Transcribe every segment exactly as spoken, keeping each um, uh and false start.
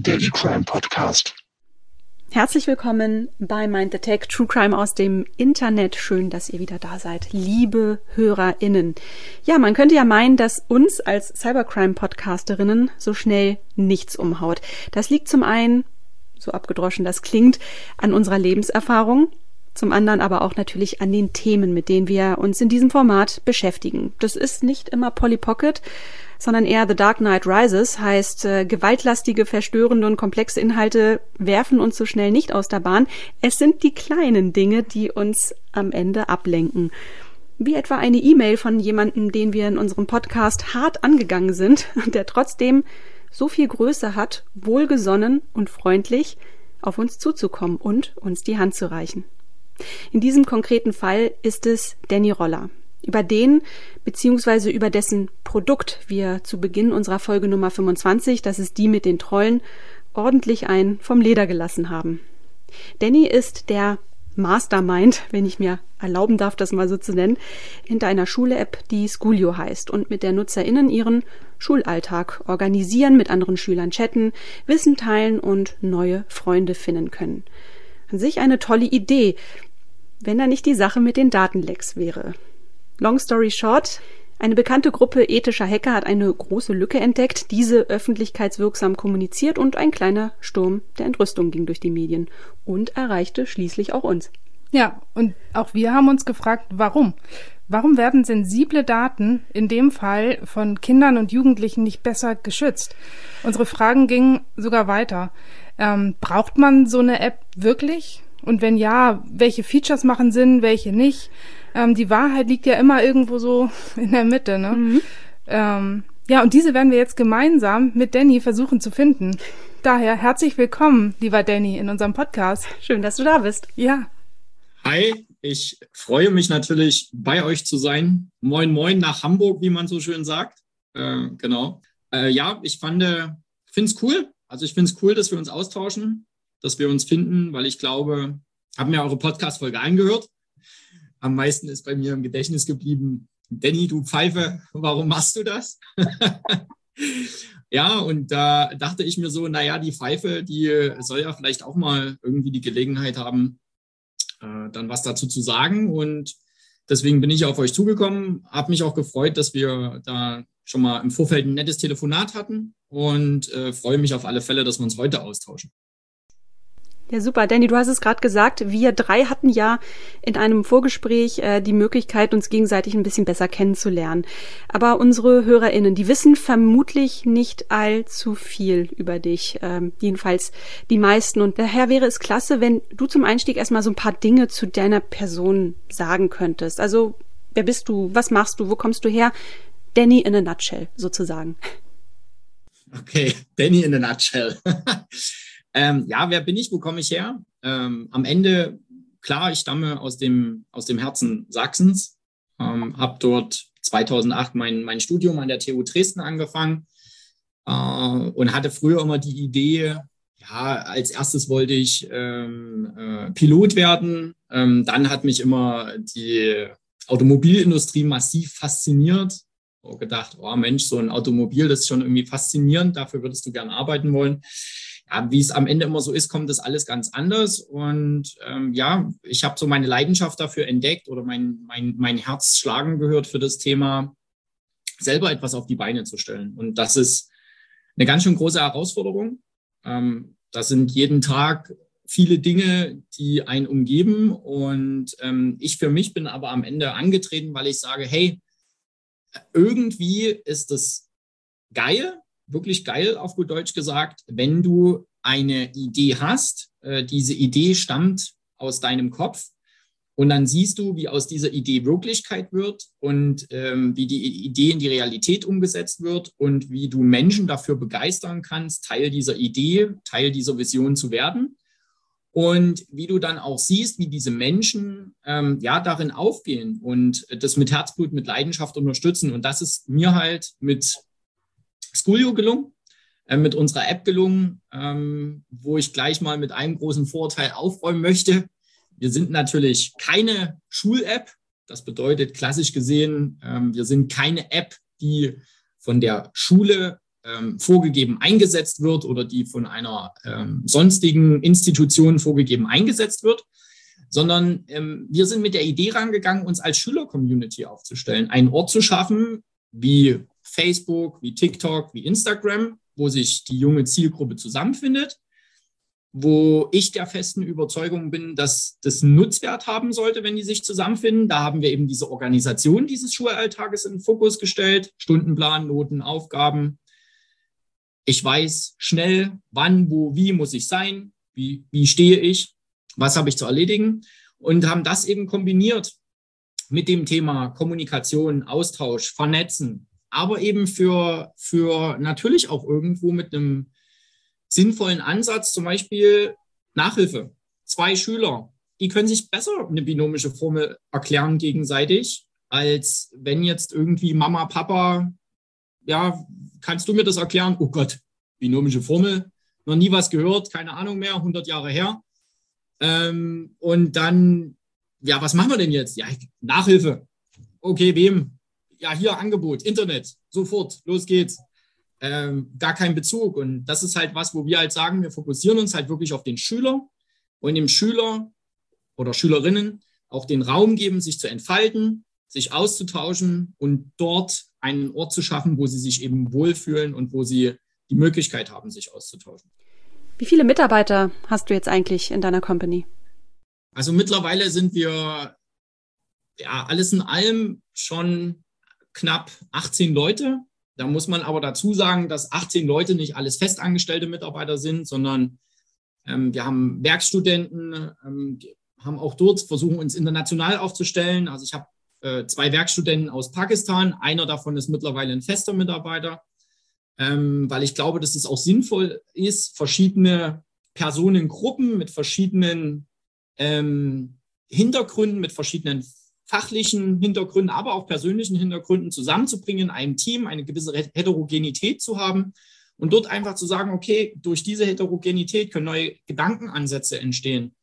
der E-Crime Podcast. Herzlich willkommen bei Mind the Tech, True Crime aus dem Internet. Schön, dass ihr wieder da seid, liebe HörerInnen. Ja, man könnte ja meinen, dass uns als Cybercrime-Podcasterinnen so schnell nichts umhaut. Das liegt zum einen, so abgedroschen das klingt, an unserer Lebenserfahrung, zum anderen aber auch natürlich an den Themen, mit denen wir uns in diesem Format beschäftigen. Das ist nicht immer Polly Pocket, sondern eher The Dark Knight Rises, heißt äh, gewaltlastige, verstörende und komplexe Inhalte werfen uns so schnell nicht aus der Bahn. Es sind die kleinen Dinge, die uns am Ende ablenken. Wie etwa eine E-Mail von jemandem, den wir in unserem Podcast hart angegangen sind und der trotzdem so viel Größe hat, wohlgesonnen und freundlich auf uns zuzukommen und uns die Hand zu reichen. In diesem konkreten Fall ist es Danny Roller. Über den bzw. über dessen Produkt wir zu Beginn unserer Folge Nummer fünfundzwanzig, das ist die mit den Trollen, ordentlich ein vom Leder gelassen haben. Danny ist der Mastermind, wenn ich mir erlauben darf, das mal so zu nennen, hinter einer Schule-App, die Schoolio heißt und mit der NutzerInnen ihren Schulalltag organisieren, mit anderen Schülern chatten, Wissen teilen und neue Freunde finden können. An sich eine tolle Idee, wenn da nicht die Sache mit den Datenlecks wäre. Long story short, eine bekannte Gruppe ethischer Hacker hat eine große Lücke entdeckt, diese öffentlichkeitswirksam kommuniziert und ein kleiner Sturm der Entrüstung ging durch die Medien und erreichte schließlich auch uns. Ja, und auch wir haben uns gefragt, warum? Warum werden sensible Daten in dem Fall von Kindern und Jugendlichen nicht besser geschützt? Unsere Fragen gingen sogar weiter. Ähm, braucht man so eine App wirklich? Und wenn ja, welche Features machen Sinn, welche nicht? Ähm, die Wahrheit liegt ja immer irgendwo so in der Mitte, ne? Mhm. Ähm, ja, und diese werden wir jetzt gemeinsam mit Danny versuchen zu finden. Daher herzlich willkommen, lieber Danny, in unserem Podcast. Schön, dass du da bist. Ja. Hi, ich freue mich natürlich, bei euch zu sein. Moin, moin nach Hamburg, wie man so schön sagt. Äh, genau. Äh, ja, ich fand, äh, finde es cool. Also ich finde es cool, dass wir uns austauschen, dass wir uns finden, weil ich glaube, habe mir eure Podcast-Folge angehört. Am meisten ist bei mir im Gedächtnis geblieben, Danny, du Pfeife, warum machst du das? Ja, und da dachte ich mir so, naja, die Pfeife, die soll ja vielleicht auch mal irgendwie die Gelegenheit haben, äh, dann was dazu zu sagen. Und deswegen bin ich auf euch zugekommen, habe mich auch gefreut, dass wir da schon mal im Vorfeld ein nettes Telefonat hatten und äh, freue mich auf alle Fälle, dass wir uns heute austauschen. Ja, super. Danny, du hast es gerade gesagt, wir drei hatten ja in einem Vorgespräch äh, die Möglichkeit, uns gegenseitig ein bisschen besser kennenzulernen. Aber unsere HörerInnen, die wissen vermutlich nicht allzu viel über dich, ähm, jedenfalls die meisten. Und daher wäre es klasse, wenn du zum Einstieg erstmal so ein paar Dinge zu deiner Person sagen könntest. Also, wer bist du? Was machst du? Wo kommst du her? Danny in a nutshell, sozusagen. Okay, Danny in a nutshell. Ähm, ja, wer bin ich? Wo komme ich her? Ähm, am Ende, klar, ich stamme aus dem, aus dem Herzen Sachsens, ähm, habe dort zweitausendacht mein, mein Studium an der T U Dresden angefangen äh, und hatte früher immer die Idee, ja, als erstes wollte ich ähm, äh, Pilot werden. Ähm, dann hat mich immer die Automobilindustrie massiv fasziniert. Ich gedacht, oh Mensch, so ein Automobil, das ist schon irgendwie faszinierend, dafür würdest du gern arbeiten wollen. Ja, wie es am Ende immer so ist, kommt das alles ganz anders. Und ähm, ja, ich habe so meine Leidenschaft dafür entdeckt oder mein, mein, mein Herz schlagen gehört für das Thema, selber etwas auf die Beine zu stellen. Und das ist eine ganz schön große Herausforderung. Ähm, das sind jeden Tag viele Dinge, die einen umgeben. Und ähm, ich für mich bin aber am Ende angetreten, weil ich sage, hey, irgendwie ist das geil, wirklich geil, auf gut Deutsch gesagt, wenn du eine Idee hast, äh, diese Idee stammt aus deinem Kopf und dann siehst du, wie aus dieser Idee Wirklichkeit wird und ähm, wie die Idee in die Realität umgesetzt wird und wie du Menschen dafür begeistern kannst, Teil dieser Idee, Teil dieser Vision zu werden. Und wie du dann auch siehst, wie diese Menschen ähm, ja darin aufgehen und das mit Herzblut, mit Leidenschaft unterstützen. Und das ist mir halt mit Schoolio gelungen, äh, mit unserer App gelungen, ähm, wo ich gleich mal mit einem großen Vorurteil aufräumen möchte. Wir sind natürlich keine Schul-App. Das bedeutet klassisch gesehen, ähm, wir sind keine App, die von der Schule ähm, vorgegeben eingesetzt wird oder die von einer ähm, sonstigen Institution vorgegeben eingesetzt wird, sondern ähm, wir sind mit der Idee rangegangen, uns als Schüler-Community aufzustellen, einen Ort zu schaffen, wie Facebook, wie TikTok, wie Instagram, wo sich die junge Zielgruppe zusammenfindet, wo ich der festen Überzeugung bin, dass das einen Nutzwert haben sollte, wenn die sich zusammenfinden. Da haben wir eben diese Organisation dieses Schulalltages in den Fokus gestellt, Stundenplan, Noten, Aufgaben. Ich weiß schnell, wann, wo, wie muss ich sein, wie, wie stehe ich, was habe ich zu erledigen und haben das eben kombiniert mit dem Thema Kommunikation, Austausch, Vernetzen, aber eben für, für natürlich auch irgendwo mit einem sinnvollen Ansatz, zum Beispiel Nachhilfe. Zwei Schüler, die können sich besser eine binomische Formel erklären gegenseitig, als wenn jetzt irgendwie Mama, Papa, ja, kannst du mir das erklären? Oh Gott, binomische Formel, noch nie was gehört, keine Ahnung mehr, hundert Jahre her. Ähm, und dann, ja, was machen wir denn jetzt? Ja, Nachhilfe. Okay, wem? Ja, hier Angebot, Internet, sofort, los geht's. Ähm, gar kein Bezug. Und das ist halt was, wo wir halt sagen, wir fokussieren uns halt wirklich auf den Schüler und dem Schüler oder Schülerinnen auch den Raum geben, sich zu entfalten, sich auszutauschen und dort einen Ort zu schaffen, wo sie sich eben wohlfühlen und wo sie die Möglichkeit haben, sich auszutauschen. Wie viele Mitarbeiter hast du jetzt eigentlich in deiner Company? Also mittlerweile sind wir ja alles in allem schon knapp achtzehn Leute. Da muss man aber dazu sagen, dass achtzehn Leute nicht alles festangestellte Mitarbeiter sind, sondern ähm, wir haben Werkstudenten, ähm, haben auch dort versuchen, uns international aufzustellen. Also ich habe äh, zwei Werkstudenten aus Pakistan. Einer davon ist mittlerweile ein fester Mitarbeiter, ähm, weil ich glaube, dass es auch sinnvoll ist, verschiedene Personengruppen mit verschiedenen ähm, Hintergründen, mit verschiedenen fachlichen Hintergründen, aber auch persönlichen Hintergründen zusammenzubringen, in einem Team eine gewisse Heterogenität zu haben und dort einfach zu sagen, okay, durch diese Heterogenität können neue Gedankenansätze entstehen.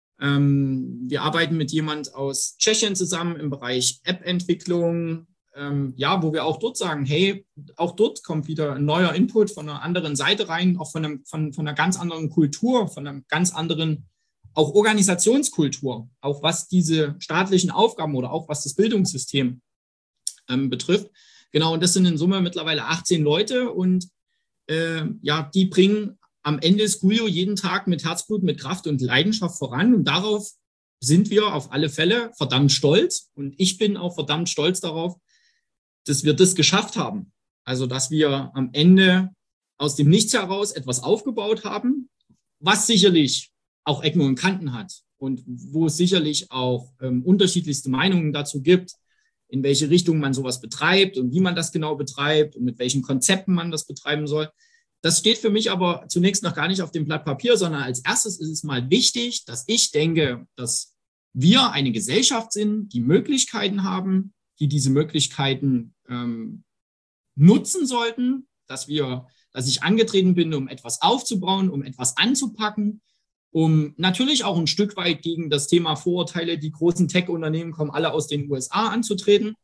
Ähm, wir arbeiten mit jemand aus Tschechien zusammen im Bereich App-Entwicklung, ähm, ja, wo wir auch dort sagen, hey, auch dort kommt wieder ein neuer Input von einer anderen Seite rein, auch von, einem, von, von einer ganz anderen Kultur, von einem ganz anderen auch Organisationskultur, auch was diese staatlichen Aufgaben oder auch was das Bildungssystem ähm, betrifft. Genau, und das sind in Summe mittlerweile achtzehn Leute und äh, ja, die bringen am Ende Schoolio jeden Tag mit Herzblut, mit Kraft und Leidenschaft voran und darauf sind wir auf alle Fälle verdammt stolz und ich bin auch verdammt stolz darauf, dass wir das geschafft haben. Also, dass wir am Ende aus dem Nichts heraus etwas aufgebaut haben, was sicherlich auch Ecken und Kanten hat und wo es sicherlich auch ähm, unterschiedlichste Meinungen dazu gibt, in welche Richtung man sowas betreibt und wie man das genau betreibt und mit welchen Konzepten man das betreiben soll. Das steht für mich aber zunächst noch gar nicht auf dem Blatt Papier, sondern als erstes ist es mal wichtig, dass ich denke, dass wir eine Gesellschaft sind, die Möglichkeiten haben, die diese Möglichkeiten ähm, nutzen sollten, dass wir, dass ich angetreten bin, um etwas aufzubauen, um etwas anzupacken, um natürlich auch ein Stück weit gegen das Thema Vorurteile, die großen Tech-Unternehmen kommen alle aus den U S A anzutreten.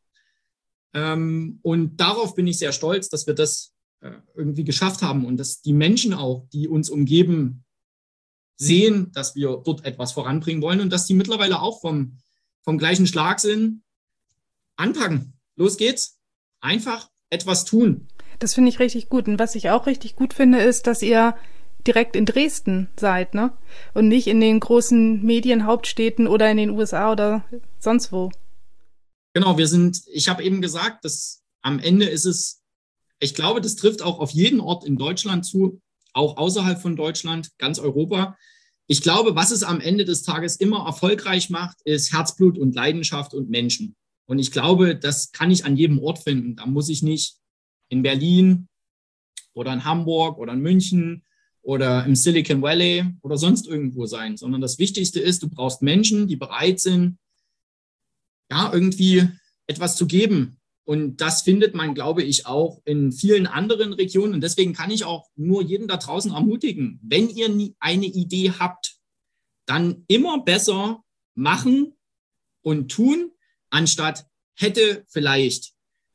Ähm, und darauf bin ich sehr stolz, dass wir das äh, irgendwie geschafft haben und dass die Menschen auch, die uns umgeben, sehen, dass wir dort etwas voranbringen wollen und dass die mittlerweile auch vom, vom gleichen Schlag sind. Anpacken. Los geht's. Einfach etwas tun. Das finde ich richtig gut. Und was ich auch richtig gut finde, ist, dass ihr direkt in Dresden seid, ne? Und nicht in den großen Medienhauptstädten oder in den U S A oder sonst wo. Genau, wir sind, ich habe eben gesagt, dass am Ende ist es, ich glaube, das trifft auch auf jeden Ort in Deutschland zu, auch außerhalb von Deutschland, ganz Europa. Ich glaube, was es am Ende des Tages immer erfolgreich macht, ist Herzblut und Leidenschaft und Menschen. Und ich glaube, das kann ich an jedem Ort finden. Da muss ich nicht in Berlin oder in Hamburg oder in München oder im Silicon Valley oder sonst irgendwo sein, sondern das Wichtigste ist, du brauchst Menschen, die bereit sind, ja, irgendwie etwas zu geben. Und das findet man, glaube ich, auch in vielen anderen Regionen. Und deswegen kann ich auch nur jeden da draußen ermutigen, wenn ihr eine Idee habt, dann immer besser machen und tun, anstatt hätte vielleicht.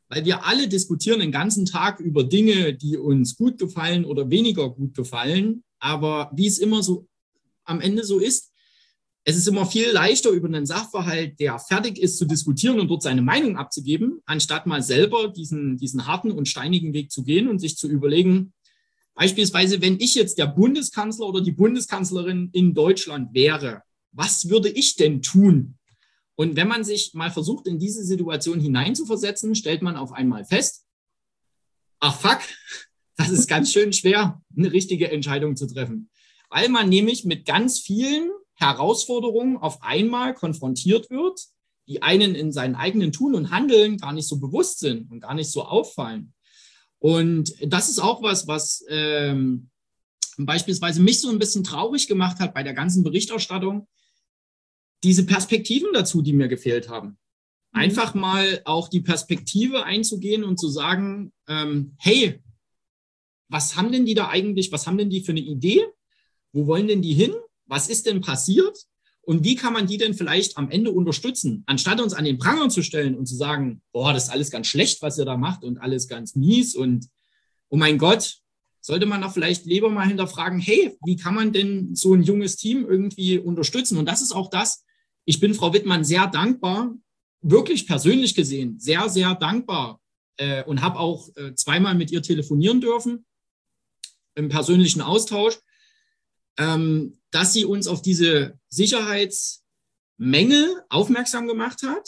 weil wir alle diskutieren den ganzen Tag über Dinge, die uns gut gefallen oder weniger gut gefallen. Aber wie es immer so am Ende so ist, es ist immer viel leichter, über einen Sachverhalt, der fertig ist, zu diskutieren und dort seine Meinung abzugeben, anstatt mal selber diesen, diesen harten und steinigen Weg zu gehen und sich zu überlegen, beispielsweise, wenn ich jetzt der Bundeskanzler oder die Bundeskanzlerin in Deutschland wäre, was würde ich denn tun? Und wenn man sich mal versucht, in diese Situation hineinzuversetzen, stellt man auf einmal fest, ach fuck, das ist ganz schön schwer, eine richtige Entscheidung zu treffen. Weil man nämlich mit ganz vielen Herausforderungen auf einmal konfrontiert wird, die einen in seinen eigenen Tun und Handeln gar nicht so bewusst sind und gar nicht so auffallen. Und das ist auch was, was ähm, beispielsweise mich so ein bisschen traurig gemacht hat bei der ganzen Berichterstattung. Diese Perspektiven dazu, die mir gefehlt haben. Einfach mal auch die Perspektive einzugehen und zu sagen, ähm, hey, was haben denn die da eigentlich, was haben denn die für eine Idee? Wo wollen denn die hin? Was ist denn passiert? Und wie kann man die denn vielleicht am Ende unterstützen? Anstatt uns an den Pranger zu stellen und zu sagen, boah, das ist alles ganz schlecht, was ihr da macht und alles ganz mies und oh mein Gott, sollte man doch vielleicht lieber mal hinterfragen, hey, wie kann man denn so ein junges Team irgendwie unterstützen? Und das ist auch das, ich bin Frau Wittmann sehr dankbar, wirklich persönlich gesehen, sehr, sehr dankbar äh, und habe auch äh, zweimal mit ihr telefonieren dürfen im persönlichen Austausch, ähm, dass sie uns auf diese Sicherheitsmängel aufmerksam gemacht hat.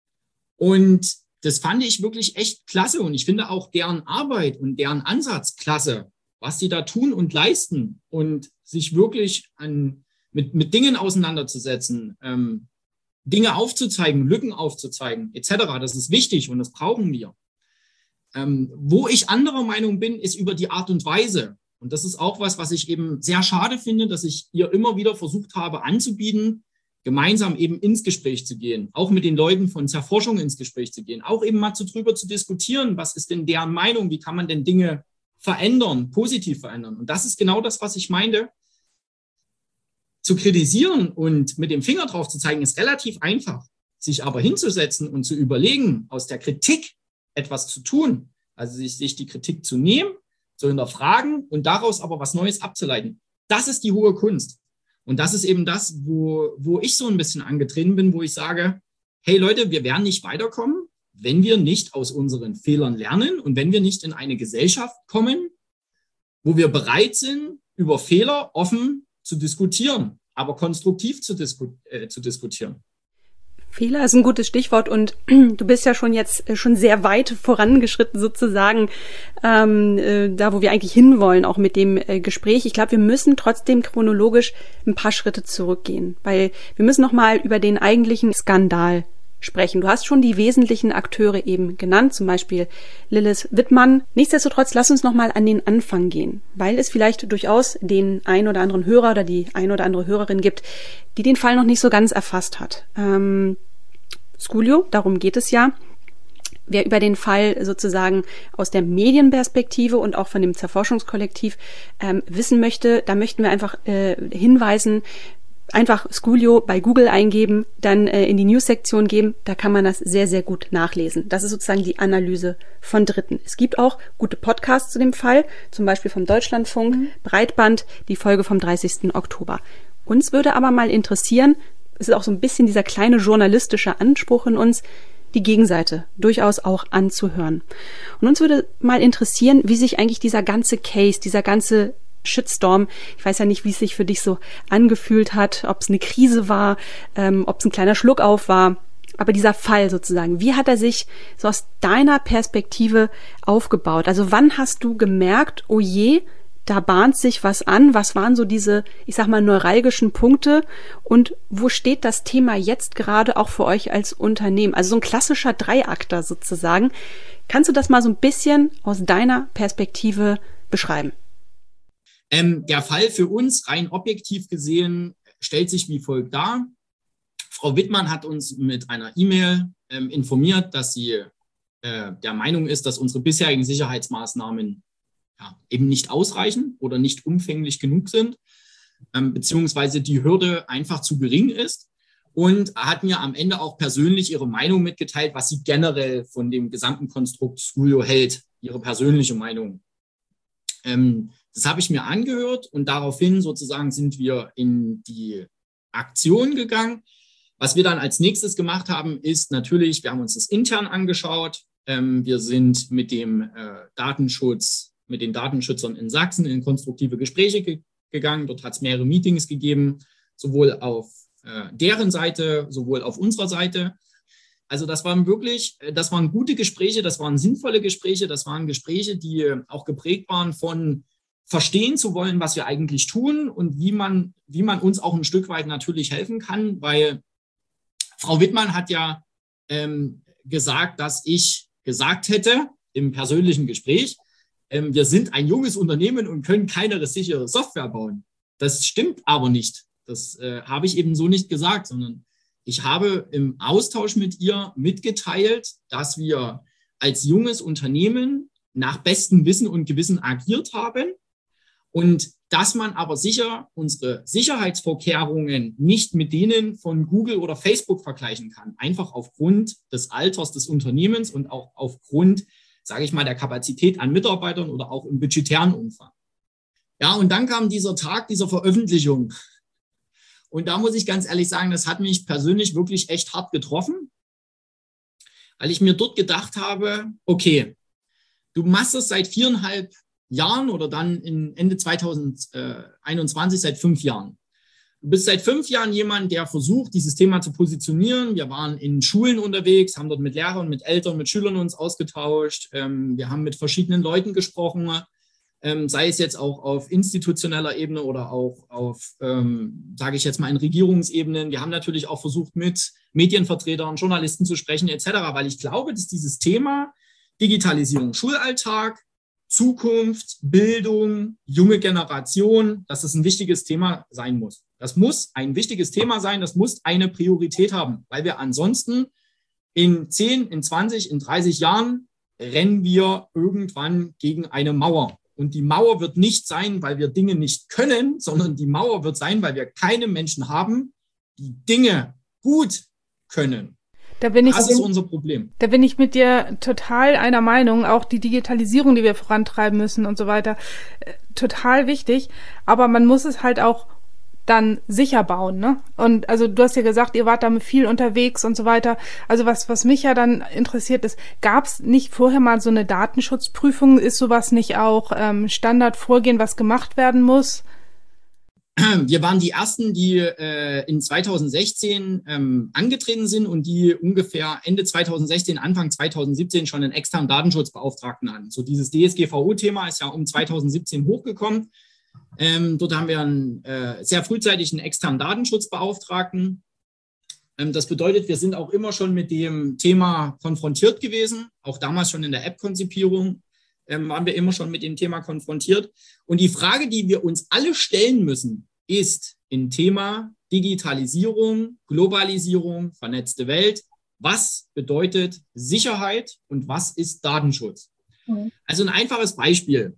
Und das fand ich wirklich echt klasse. Und ich finde auch deren Arbeit und deren Ansatz klasse, was sie da tun und leisten und sich wirklich an, mit, mit Dingen auseinanderzusetzen, ähm, Dinge aufzuzeigen, Lücken aufzuzeigen, et cetera. Das ist wichtig und das brauchen wir. Ähm, wo ich anderer Meinung bin, ist über die Art und Weise. Und das ist auch was, was ich eben sehr schade finde, dass ich ihr immer wieder versucht habe anzubieten, gemeinsam eben ins Gespräch zu gehen, auch mit den Leuten von Zerforschung ins Gespräch zu gehen, auch eben mal zu drüber zu diskutieren, was ist denn deren Meinung, wie kann man denn Dinge verändern, positiv verändern. Und das ist genau das, was ich meinte. Zu kritisieren und mit dem Finger drauf zu zeigen, ist relativ einfach. Sich aber hinzusetzen und zu überlegen, aus der Kritik etwas zu tun, also sich, sich die Kritik zu nehmen, zu hinterfragen und daraus aber was Neues abzuleiten. Das ist die hohe Kunst. Und das ist eben das, wo, wo ich so ein bisschen angetreten bin, wo ich sage, hey Leute, wir werden nicht weiterkommen, wenn wir nicht aus unseren Fehlern lernen und wenn wir nicht in eine Gesellschaft kommen, wo wir bereit sind, über Fehler offen zu diskutieren, aber konstruktiv zu, disku- äh, zu diskutieren. Fehler ist ein gutes Stichwort und du bist ja schon jetzt schon sehr weit vorangeschritten sozusagen, ähm, äh, da wo wir eigentlich hinwollen, auch mit dem äh, Gespräch. Ich glaube, wir müssen trotzdem chronologisch ein paar Schritte zurückgehen, weil wir müssen nochmal über den eigentlichen Skandal sprechen. Du hast schon die wesentlichen Akteure eben genannt, zum Beispiel Lilith Wittmann. Nichtsdestotrotz, lass uns nochmal an den Anfang gehen, weil es vielleicht durchaus den ein oder anderen Hörer oder die ein oder andere Hörerin gibt, die den Fall noch nicht so ganz erfasst hat. Ähm, Schoolio, darum geht es ja. Wer über den Fall sozusagen aus der Medienperspektive und auch von dem Zerforschungskollektiv ähm, wissen möchte, da möchten wir einfach äh, hinweisen, einfach Schoolio bei Google eingeben, dann äh, in die News-Sektion geben, da kann man das sehr, sehr gut nachlesen. Das ist sozusagen die Analyse von Dritten. Es gibt auch gute Podcasts zu dem Fall, zum Beispiel vom Deutschlandfunk, mhm. Breitband, die Folge vom dreißigsten Oktober. Uns würde aber mal interessieren, es ist auch so ein bisschen dieser kleine journalistische Anspruch in uns, die Gegenseite durchaus auch anzuhören. Und uns würde mal interessieren, wie sich eigentlich dieser ganze Case, dieser ganze Shitstorm, ich weiß ja nicht, wie es sich für dich so angefühlt hat, ob es eine Krise war, ähm, ob es ein kleiner Schluckauf war, aber dieser Fall sozusagen, wie hat er sich so aus deiner Perspektive aufgebaut? Also wann hast du gemerkt, oh je, da bahnt sich was an, was waren so diese, ich sag mal, neuralgischen Punkte und wo steht das Thema jetzt gerade auch für euch als Unternehmen? Also so ein klassischer Dreiakter sozusagen. Kannst du das mal so ein bisschen aus deiner Perspektive beschreiben? Ähm, der Fall für uns, rein objektiv gesehen, stellt sich wie folgt dar. Frau Wittmann hat uns mit einer E-Mail ähm, informiert, dass sie äh, der Meinung ist, dass unsere bisherigen Sicherheitsmaßnahmen ja, eben nicht ausreichen oder nicht umfänglich genug sind, ähm, beziehungsweise die Hürde einfach zu gering ist. und hat mir am Ende auch persönlich ihre Meinung mitgeteilt, was sie generell von dem gesamten Konstrukt Schoolio hält, ihre persönliche Meinung. Ähm, das habe ich mir angehört und daraufhin sozusagen sind wir in die Aktion gegangen. Was wir dann als nächstes gemacht haben, ist natürlich, wir haben uns das intern angeschaut. Ähm, wir sind mit dem äh, Datenschutz, mit den Datenschützern in Sachsen in konstruktive Gespräche ge- gegangen. Dort hat es mehrere Meetings gegeben, sowohl auf äh, deren Seite, sowohl auf unserer Seite. Also das waren wirklich, das waren gute Gespräche, das waren sinnvolle Gespräche, das waren Gespräche, die auch geprägt waren von verstehen zu wollen, was wir eigentlich tun und wie man, wie man uns auch ein Stück weit natürlich helfen kann, weil Frau Wittmann hat ja ähm, gesagt, dass ich gesagt hätte im persönlichen Gespräch, ähm, wir sind ein junges Unternehmen und können keine sichere Software bauen. Das stimmt aber nicht. Das äh, habe ich eben so nicht gesagt, sondern ich habe im Austausch mit ihr mitgeteilt, dass wir als junges Unternehmen nach bestem Wissen und Gewissen agiert haben und dass man aber sicher unsere Sicherheitsvorkehrungen nicht mit denen von Google oder Facebook vergleichen kann. Einfach aufgrund des Alters des Unternehmens und auch aufgrund, sage ich mal, der Kapazität an Mitarbeitern oder auch im budgetären Umfang. Ja, und dann kam dieser Tag dieser Veröffentlichung. Und da muss ich ganz ehrlich sagen, das hat mich persönlich wirklich echt hart getroffen, weil ich mir dort gedacht habe, okay, du machst das seit viereinhalb Jahren oder dann in Ende zweitausendeinundzwanzig seit fünf Jahren. Du bist seit fünf Jahren jemand, der versucht, dieses Thema zu positionieren. Wir waren in Schulen unterwegs, haben dort mit Lehrern, mit Eltern, mit Schülern uns ausgetauscht. Wir haben mit verschiedenen Leuten gesprochen, sei es jetzt auch auf institutioneller Ebene oder auch auf, ähm, sage ich jetzt mal, in Regierungsebenen. Wir haben natürlich auch versucht, mit Medienvertretern, Journalisten zu sprechen et cetera, weil ich glaube, dass dieses Thema Digitalisierung, Schulalltag, Zukunft, Bildung, junge Generation, dass es ein wichtiges Thema sein muss. Das muss ein wichtiges Thema sein, das muss eine Priorität haben, weil wir ansonsten in zehn, in zwanzig, in dreißig Jahren rennen wir irgendwann gegen eine Mauer. Und die Mauer wird nicht sein, weil wir Dinge nicht können, sondern die Mauer wird sein, weil wir keine Menschen haben, die Dinge gut können. Da bin ich, das ist unser Problem. Da bin ich mit dir total einer Meinung. Auch die Digitalisierung, die wir vorantreiben müssen und so weiter, total wichtig. Aber man muss es halt auch dann sicher bauen, ne? Und also du hast ja gesagt, ihr wart da viel unterwegs und so weiter. Also was was mich ja dann interessiert ist, gab es nicht vorher mal so eine Datenschutzprüfung? Ist sowas nicht auch ähm, Standardvorgehen, was gemacht werden muss? Wir waren die Ersten, die äh, in zweitausendsechzehn ähm, angetreten sind und die ungefähr Ende zweitausendsechzehn, Anfang zweitausendsiebzehn schon einen externen Datenschutzbeauftragten hatten. So dieses D S G V O-Thema ist ja um zweitausendsiebzehn hochgekommen. Ähm, dort haben wir einen, äh, sehr frühzeitig einen externen Datenschutzbeauftragten. Ähm, das bedeutet, wir sind auch immer schon mit dem Thema konfrontiert gewesen, auch damals schon in der App-Konzipierung. Ähm, waren wir immer schon mit dem Thema konfrontiert. Und die Frage, die wir uns alle stellen müssen, ist im Thema Digitalisierung, Globalisierung, vernetzte Welt, was bedeutet Sicherheit und was ist Datenschutz? Mhm. Also ein einfaches Beispiel.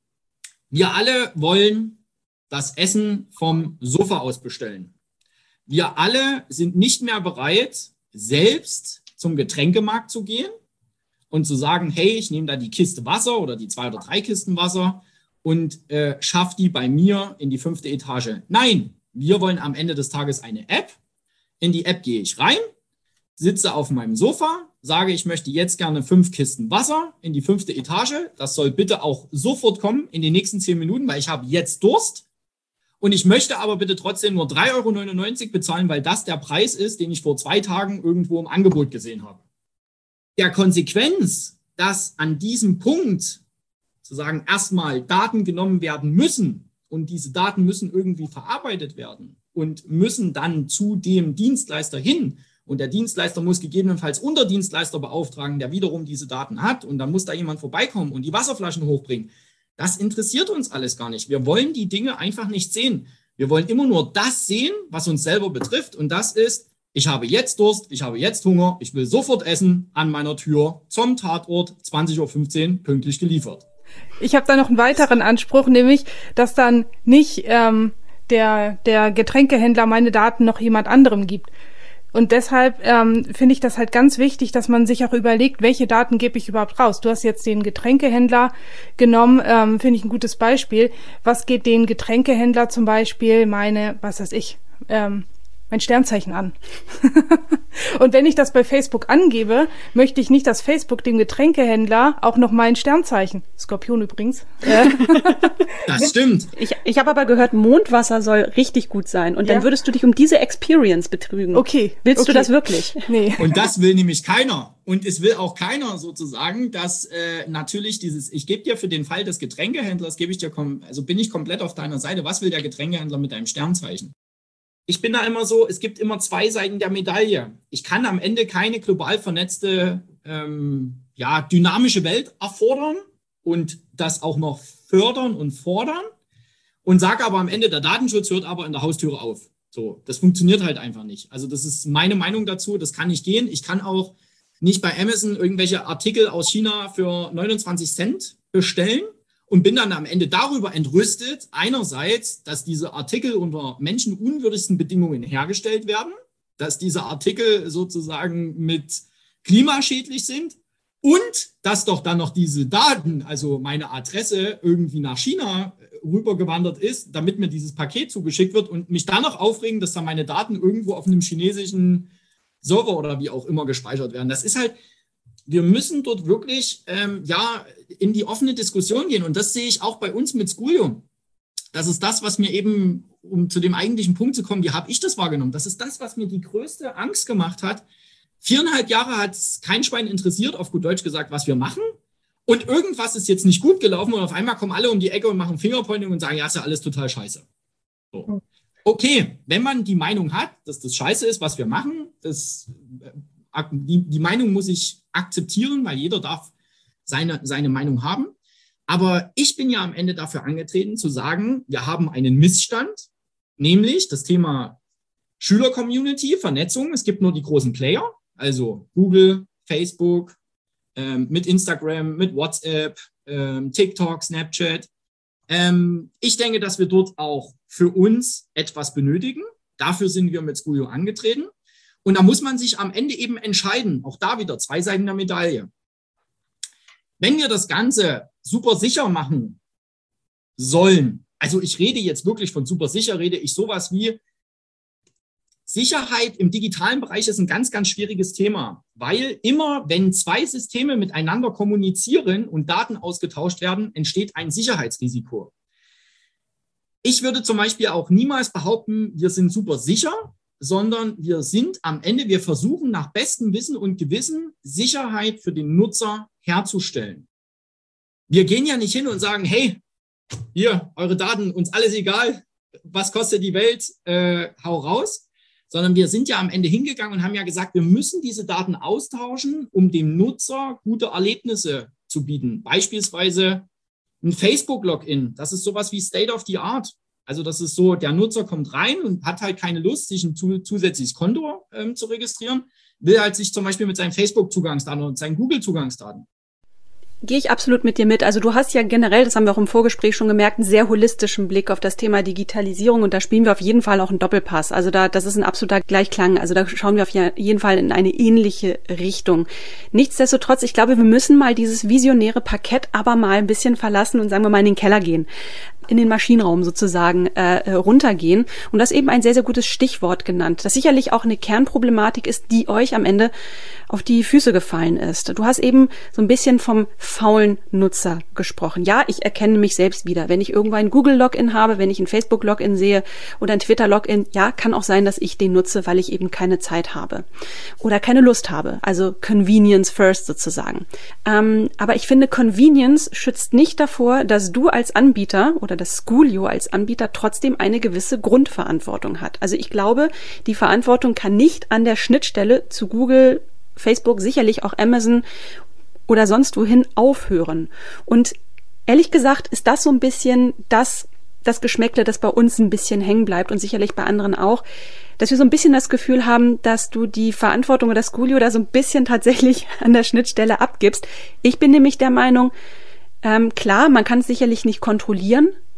Wir alle wollen das Essen vom Sofa aus bestellen. Wir alle sind nicht mehr bereit, selbst zum Getränkemarkt zu gehen und zu sagen, hey, ich nehme da die Kiste Wasser oder die zwei oder drei Kisten Wasser und äh, schaffe die bei mir in die fünfte Etage. Nein, wir wollen am Ende des Tages eine App. In die App gehe ich rein, sitze auf meinem Sofa, sage, ich möchte jetzt gerne fünf Kisten Wasser in die fünfte Etage. Das soll bitte auch sofort kommen in den nächsten zehn Minuten, weil ich habe jetzt Durst. Und ich möchte aber bitte trotzdem nur drei Euro neunundneunzig bezahlen, weil das der Preis ist, den ich vor zwei Tagen irgendwo im Angebot gesehen habe. Der Konsequenz, dass an diesem Punkt sozusagen erstmal Daten genommen werden müssen und diese Daten müssen irgendwie verarbeitet werden und müssen dann zu dem Dienstleister hin und der Dienstleister muss gegebenenfalls Unterdienstleister beauftragen, der wiederum diese Daten hat und dann muss da jemand vorbeikommen und die Wasserflaschen hochbringen. Das interessiert uns alles gar nicht. Wir wollen die Dinge einfach nicht sehen. Wir wollen immer nur das sehen, was uns selber betrifft und das ist, ich habe jetzt Durst, ich habe jetzt Hunger, ich will sofort essen, an meiner Tür, zum Tatort, zwanzig Uhr fünfzehn, pünktlich geliefert. Ich habe da noch einen weiteren Anspruch, nämlich, dass dann nicht ähm, der, der Getränkehändler meine Daten noch jemand anderem gibt. Und deshalb ähm, finde ich das halt ganz wichtig, dass man sich auch überlegt, welche Daten gebe ich überhaupt raus. Du hast jetzt den Getränkehändler genommen, ähm, finde ich ein gutes Beispiel. Was geht den Getränkehändler zum Beispiel meine, was weiß ich, ähm, mein Sternzeichen an? Und wenn ich das bei Facebook angebe, möchte ich nicht, dass Facebook dem Getränkehändler auch noch mein Sternzeichen, Skorpion übrigens. Das stimmt. Ich, ich habe aber gehört, Mondwasser soll richtig gut sein. Und Ja. dann würdest du dich um diese Experience betrügen. Okay. Willst okay. du das wirklich? Nee. Und das will nämlich keiner. Und es will auch keiner sozusagen, dass äh, natürlich dieses, ich gebe dir für den Fall des Getränkehändlers, gebe ich dir, kom- also bin ich komplett auf deiner Seite. Was will der Getränkehändler mit deinem Sternzeichen? Ich bin da immer so, es gibt immer zwei Seiten der Medaille. Ich kann am Ende keine global vernetzte, ähm, ja, dynamische Welt erfordern und das auch noch fördern und fordern und sage aber am Ende, der Datenschutz hört aber in der Haustüre auf. So, das funktioniert halt einfach nicht. Also das ist meine Meinung dazu, das kann nicht gehen. Ich kann auch nicht bei Amazon irgendwelche Artikel aus China für neunundzwanzig Cent bestellen und bin dann am Ende darüber entrüstet, einerseits, dass diese Artikel unter menschenunwürdigsten Bedingungen hergestellt werden, dass diese Artikel sozusagen mit klimaschädlich sind und dass doch dann noch diese Daten, also meine Adresse irgendwie nach China rübergewandert ist, damit mir dieses Paket zugeschickt wird und mich dann noch aufregen, dass da meine Daten irgendwo auf einem chinesischen Server oder wie auch immer gespeichert werden. Das ist halt, wir müssen dort wirklich ähm, ja in die offene Diskussion gehen. Und das sehe ich auch bei uns mit Schoolio. Das ist das, was mir eben, um zu dem eigentlichen Punkt zu kommen, wie habe ich das wahrgenommen? Das ist das, was mir die größte Angst gemacht hat. Viereinhalb Jahre hat es kein Schwein interessiert, auf gut Deutsch gesagt, was wir machen. Und irgendwas ist jetzt nicht gut gelaufen und auf einmal kommen alle um die Ecke und machen Fingerpointing und sagen, ja, ist ja alles total scheiße. So. Okay, wenn man die Meinung hat, dass das scheiße ist, was wir machen, das, die, die Meinung muss ich akzeptieren, weil jeder darf seine, seine Meinung haben. Aber ich bin ja am Ende dafür angetreten, zu sagen, wir haben einen Missstand, nämlich das Thema Schüler-Community, Vernetzung. Es gibt nur die großen Player, also Google, Facebook, ähm, mit Instagram, mit WhatsApp, ähm, TikTok, Snapchat. Ähm, ich denke, dass wir dort auch für uns etwas benötigen. Dafür sind wir mit Schoolio angetreten. Und da muss man sich am Ende eben entscheiden. Auch da wieder zwei Seiten der Medaille. Wenn wir das Ganze super sicher machen sollen, also ich rede jetzt wirklich von super sicher, rede ich sowas wie Sicherheit im digitalen Bereich ist ein ganz, ganz schwieriges Thema, weil immer, wenn zwei Systeme miteinander kommunizieren und Daten ausgetauscht werden, entsteht ein Sicherheitsrisiko. Ich würde zum Beispiel auch niemals behaupten, wir sind super sicher, sondern wir sind am Ende, wir versuchen nach bestem Wissen und Gewissen Sicherheit für den Nutzer herzustellen. Wir gehen ja nicht hin und sagen, hey, hier, eure Daten, uns alles egal, was kostet die Welt, äh, hau raus. Sondern wir sind ja am Ende hingegangen und haben ja gesagt, wir müssen diese Daten austauschen, um dem Nutzer gute Erlebnisse zu bieten. Beispielsweise ein Facebook-Login, das ist sowas wie State of the Art. Also das ist so, der Nutzer kommt rein und hat halt keine Lust, sich ein zusätzliches Konto ähm, zu registrieren, will halt sich zum Beispiel mit seinen Facebook-Zugangsdaten und seinen Google-Zugangsdaten. Gehe ich absolut mit dir mit. Also du hast ja generell, das haben wir auch im Vorgespräch schon gemerkt, einen sehr holistischen Blick auf das Thema Digitalisierung und da spielen wir auf jeden Fall auch einen Doppelpass. Also da, das ist ein absoluter Gleichklang. Also da schauen wir auf jeden Fall in eine ähnliche Richtung. Nichtsdestotrotz, ich glaube, wir müssen mal dieses visionäre Parkett aber mal ein bisschen verlassen und sagen wir mal in den Keller gehen, in den Maschinenraum sozusagen äh, runtergehen. Und das eben ein sehr, sehr gutes Stichwort genannt, das sicherlich auch eine Kernproblematik ist, die euch am Ende auf die Füße gefallen ist. Du hast eben so ein bisschen vom faulen Nutzer gesprochen. Ja, ich erkenne mich selbst wieder. Wenn ich irgendwo ein Google-Login habe, wenn ich ein Facebook-Login sehe oder ein Twitter-Login, ja, kann auch sein, dass ich den nutze, weil ich eben keine Zeit habe oder keine Lust habe. Also Convenience first sozusagen. Ähm, aber ich finde, Convenience schützt nicht davor, dass du als Anbieter oder das Schoolio als Anbieter trotzdem eine gewisse Grundverantwortung hat. Also ich glaube, die Verantwortung kann nicht an der Schnittstelle zu Google, Facebook, sicherlich auch Amazon oder sonst wohin aufhören. Und ehrlich gesagt ist das so ein bisschen das, das Geschmäckle, das bei uns ein bisschen hängen bleibt und sicherlich bei anderen auch, dass wir so ein bisschen das Gefühl haben, dass du die Verantwortung oder das Schoolio da so ein bisschen tatsächlich an der Schnittstelle abgibst. Ich bin nämlich der Meinung, ähm, klar, man kann es sicherlich nicht kontrollieren,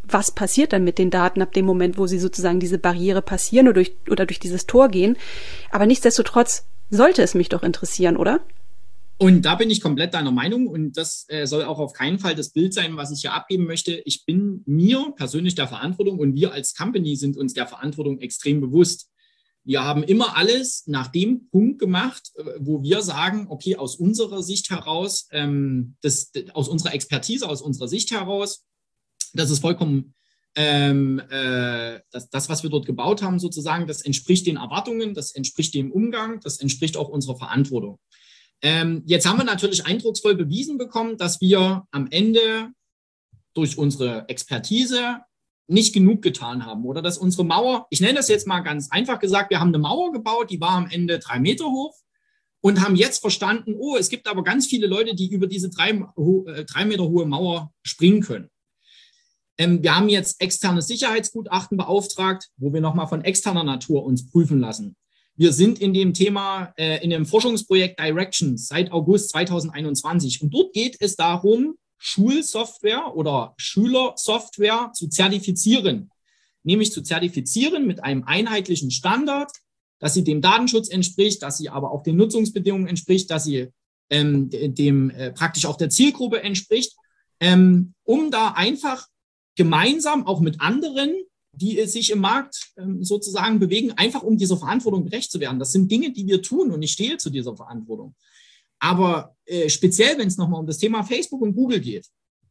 was passiert dann mit den Daten ab dem Moment, wo sie sozusagen diese Barriere passieren oder durch, oder durch dieses Tor gehen. Aber nichtsdestotrotz sollte es mich doch interessieren, oder? Und da bin ich komplett deiner Meinung und das äh, soll auch auf keinen Fall das Bild sein, was ich hier abgeben möchte. Ich bin mir persönlich der Verantwortung und wir als Company sind uns der Verantwortung extrem bewusst. Wir haben immer alles nach dem Punkt gemacht, wo wir sagen, okay, aus unserer Sicht heraus, ähm, das, aus unserer Expertise, aus unserer Sicht heraus, das ist vollkommen, ähm, äh, das, das, was wir dort gebaut haben sozusagen, das entspricht den Erwartungen, das entspricht dem Umgang, das entspricht auch unserer Verantwortung. Ähm, jetzt haben wir natürlich eindrucksvoll bewiesen bekommen, dass wir am Ende durch unsere Expertise nicht genug getan haben oder dass unsere Mauer, ich nenne das jetzt mal ganz einfach gesagt, wir haben eine Mauer gebaut, die war am Ende drei Meter hoch und haben jetzt verstanden, oh, es gibt aber ganz viele Leute, die über diese drei, äh, drei Meter hohe Mauer springen können. Ähm, wir haben jetzt externes Sicherheitsgutachten beauftragt, wo wir nochmal von externer Natur uns prüfen lassen. Wir sind in dem Thema, äh, in dem Forschungsprojekt Directions seit August zweitausendeinundzwanzig und dort geht es darum, Schulsoftware oder Schülersoftware zu zertifizieren, nämlich zu zertifizieren mit einem einheitlichen Standard, dass sie dem Datenschutz entspricht, dass sie aber auch den Nutzungsbedingungen entspricht, dass sie ähm, dem äh, praktisch auch der Zielgruppe entspricht, ähm, um da einfach gemeinsam auch mit anderen, die sich im Markt ähm, sozusagen bewegen, einfach um dieser Verantwortung gerecht zu werden. Das sind Dinge, die wir tun und ich stehe zu dieser Verantwortung. Aber äh, speziell, wenn es nochmal um das Thema Facebook und Google geht.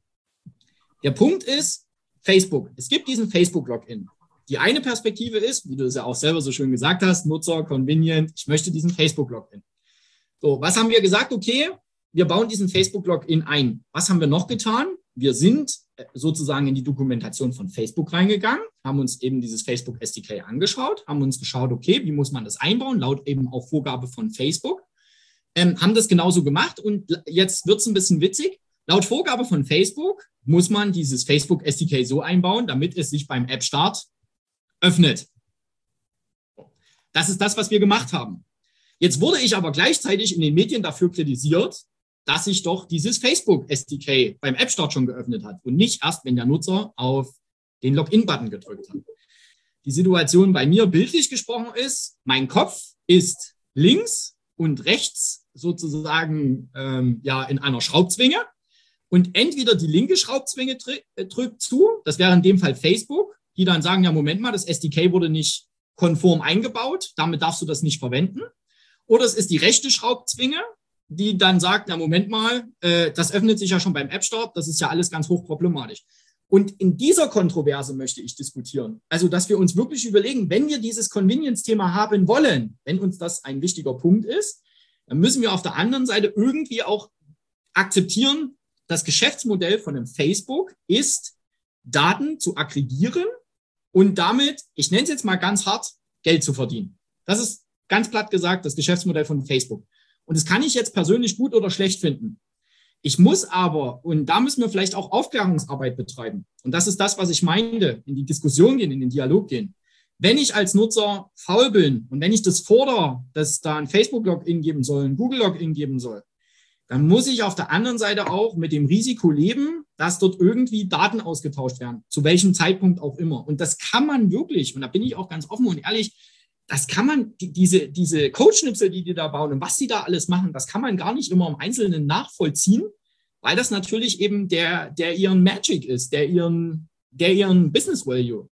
Der Punkt ist, Facebook. Es gibt diesen Facebook-Login. Die eine Perspektive ist, wie du es ja auch selber so schön gesagt hast, Nutzer, convenient, ich möchte diesen Facebook-Login. So, was haben wir gesagt? Okay, wir bauen diesen Facebook-Login ein. Was haben wir noch getan? Wir sind sozusagen in die Dokumentation von Facebook reingegangen, haben uns eben dieses Facebook S D K angeschaut, haben uns geschaut, okay, wie muss man das einbauen, laut eben auch Vorgabe von Facebook. Ähm, haben das genauso gemacht und jetzt wird es ein bisschen witzig. Laut Vorgabe von Facebook muss man dieses Facebook S D K so einbauen, damit es sich beim App-Start öffnet. Das ist das, was wir gemacht haben. Jetzt wurde ich aber gleichzeitig in den Medien dafür kritisiert, dass sich doch dieses Facebook S D K beim App-Start schon geöffnet hat und nicht erst, wenn der Nutzer auf den Login-Button gedrückt hat. Die Situation bei mir bildlich gesprochen ist, mein Kopf ist links und rechts sozusagen ähm, ja in einer Schraubzwinge und entweder die linke Schraubzwinge dr- drückt zu, das wäre in dem Fall Facebook, die dann sagen, ja Moment mal, das S D K wurde nicht konform eingebaut, damit darfst du das nicht verwenden. Oder es ist die rechte Schraubzwinge, die dann sagt, na Moment mal, äh, das öffnet sich ja schon beim App-Start, das ist ja alles ganz hochproblematisch. Und in dieser Kontroverse möchte ich diskutieren. Also, dass wir uns wirklich überlegen, wenn wir dieses Convenience-Thema haben wollen, wenn uns das ein wichtiger Punkt ist, dann müssen wir auf der anderen Seite irgendwie auch akzeptieren, das Geschäftsmodell von einem Facebook ist, Daten zu aggregieren und damit, ich nenne es jetzt mal ganz hart, Geld zu verdienen. Das ist ganz platt gesagt das Geschäftsmodell von Facebook. Und das kann ich jetzt persönlich gut oder schlecht finden. Ich muss aber, und da müssen wir vielleicht auch Aufklärungsarbeit betreiben. Und das ist das, was ich meinte, in die Diskussion gehen, in den Dialog gehen. Wenn ich als Nutzer faul bin und wenn ich das fordere, dass da ein Facebook-Login geben soll, ein Google-Login geben soll, dann muss ich auf der anderen Seite auch mit dem Risiko leben, dass dort irgendwie Daten ausgetauscht werden, zu welchem Zeitpunkt auch immer. Und das kann man wirklich, und da bin ich auch ganz offen und ehrlich, das kann man, die, diese, diese Codeschnipsel, die die da bauen und was sie da alles machen, das kann man gar nicht immer im Einzelnen nachvollziehen, weil das natürlich eben der, der ihren Magic ist, der ihren, der ihren Business Value.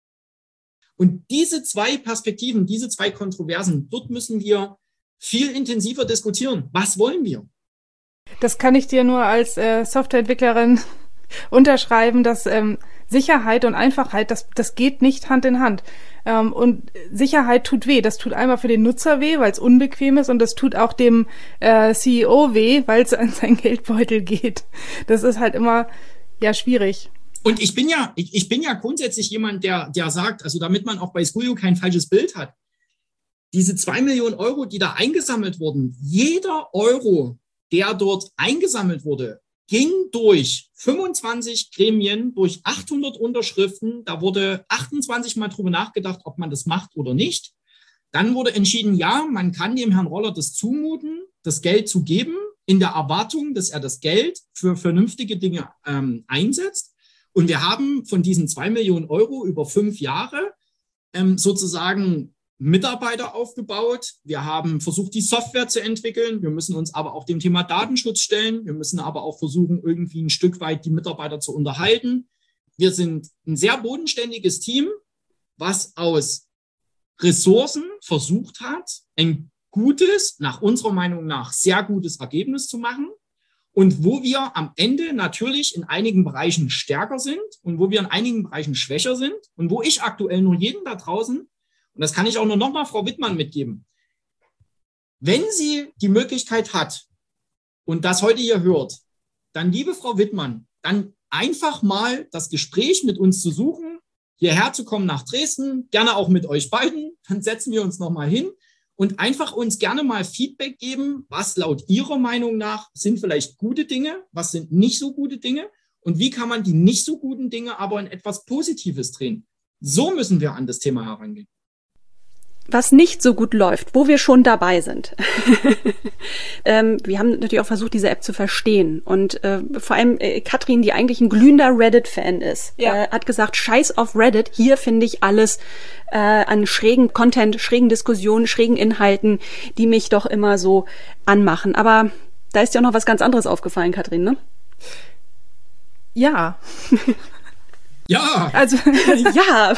Und diese zwei Perspektiven, diese zwei Kontroversen, dort müssen wir viel intensiver diskutieren. Was wollen wir? Das kann ich dir nur als äh, Softwareentwicklerin unterschreiben, dass ähm, Sicherheit und Einfachheit, das, das geht nicht Hand in Hand. Ähm, und Sicherheit tut weh. Das tut einmal für den Nutzer weh, weil es unbequem ist, und das tut auch dem äh, C E O weh, weil es an seinen Geldbeutel geht. Das ist halt immer ja schwierig. Und ich bin ja, ich, ich bin ja grundsätzlich jemand, der, der sagt, also damit man auch bei Schoolio kein falsches Bild hat, diese zwei Millionen Euro, die da eingesammelt wurden, jeder Euro, der dort eingesammelt wurde, ging durch fünfundzwanzig Gremien, durch achthundert Unterschriften. Da wurde achtundzwanzig Mal drüber nachgedacht, ob man das macht oder nicht. Dann wurde entschieden, ja, man kann dem Herrn Roller das zumuten, das Geld zu geben, in der Erwartung, dass er das Geld für vernünftige Dinge ähm, einsetzt. Und wir haben von diesen zwei Millionen Euro über fünf Jahre ähm, sozusagen Mitarbeiter aufgebaut. Wir haben versucht, die Software zu entwickeln. Wir müssen uns aber auch dem Thema Datenschutz stellen. Wir müssen aber auch versuchen, irgendwie ein Stück weit die Mitarbeiter zu unterhalten. Wir sind ein sehr bodenständiges Team, was aus Ressourcen versucht hat, ein gutes, nach unserer Meinung nach sehr gutes Ergebnis zu machen. Und wo wir am Ende natürlich in einigen Bereichen stärker sind und wo wir in einigen Bereichen schwächer sind und wo ich aktuell nur jeden da draußen, und das kann ich auch nur nochmal Frau Wittmann mitgeben, wenn sie die Möglichkeit hat und das heute hier hört, dann, liebe Frau Wittmann, dann einfach mal das Gespräch mit uns zu suchen, hierher zu kommen nach Dresden, gerne auch mit euch beiden, dann setzen wir uns nochmal hin und einfach uns gerne mal Feedback geben, was laut Ihrer Meinung nach sind vielleicht gute Dinge, was sind nicht so gute Dinge und wie kann man die nicht so guten Dinge aber in etwas Positives drehen. So müssen wir an das Thema herangehen. Was nicht so gut läuft, wo wir schon dabei sind. ähm, wir haben natürlich auch versucht, diese App zu verstehen. Und äh, vor allem äh, Katrin, die eigentlich ein glühender Reddit-Fan ist, ja. äh, hat gesagt, scheiß auf Reddit, hier finde ich alles äh, an schrägen Content, schrägen Diskussionen, schrägen Inhalten, die mich doch immer so anmachen. Aber da ist dir auch noch was ganz anderes aufgefallen, Katrin, ne? Ja. Ja. Also, ja.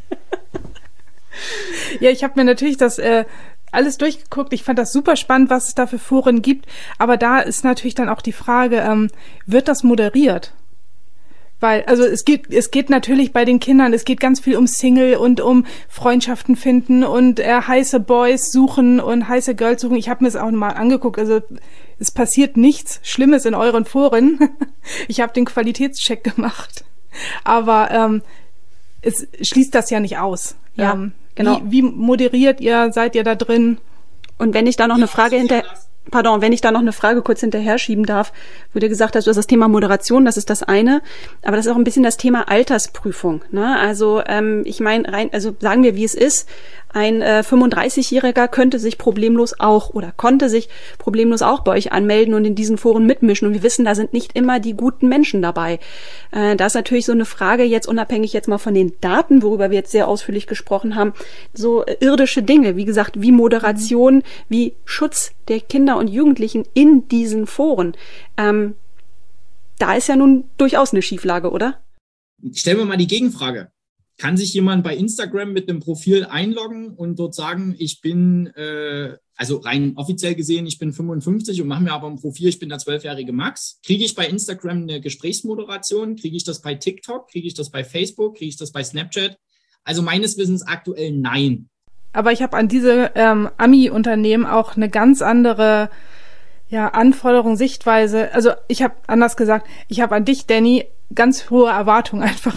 Ja, ich habe mir natürlich das äh, alles durchgeguckt. Ich fand das super spannend, was es da für Foren gibt. Aber da ist natürlich dann auch die Frage, ähm, wird das moderiert? Weil, also es geht, es geht natürlich bei den Kindern, es geht ganz viel um Single und um Freundschaften finden und äh, heiße Boys suchen und heiße Girls suchen. Ich habe mir das auch mal angeguckt. Also es passiert nichts Schlimmes in euren Foren. Ich habe den Qualitätscheck gemacht. Aber ähm, es schließt das ja nicht aus. Ja, ähm, genau. Wie, wie moderiert ihr? Seid ihr da drin? Und wenn ich da noch eine Frage hinter, pardon, wenn ich da noch eine Frage kurz hinterher schieben darf, wo du gesagt hast, du hast das Thema Moderation, das ist das eine, aber das ist auch ein bisschen das Thema Altersprüfung. Ne? Also ähm, ich meine, rein, also sagen wir, wie es ist. Ein äh, fünfunddreißigjähriger könnte sich problemlos auch oder konnte sich problemlos auch bei euch anmelden und in diesen Foren mitmischen. Und wir wissen, da sind nicht immer die guten Menschen dabei. Äh, da ist natürlich so eine Frage, jetzt unabhängig jetzt mal von den Daten, worüber wir jetzt sehr ausführlich gesprochen haben, so äh, irdische Dinge, wie gesagt, wie Moderation, wie Schutz der Kinder und Jugendlichen in diesen Foren. Ähm, da ist ja nun durchaus eine Schieflage, oder? Stellen wir mal die Gegenfrage. Kann sich jemand bei Instagram mit einem Profil einloggen und dort sagen, ich bin, äh, also rein offiziell gesehen, ich bin fünfundfünfzig und mache mir aber ein Profil, ich bin der zwölfjährige Max. Kriege ich bei Instagram eine Gesprächsmoderation? Kriege ich das bei TikTok? Kriege ich das bei Facebook? Kriege ich das bei Snapchat? Also meines Wissens aktuell nein. Aber ich habe an diese ähm, Ami-Unternehmen auch eine ganz andere ja, Anforderung, Sichtweise. Also ich habe anders gesagt, ich habe an dich, Danny, ganz hohe Erwartungen einfach.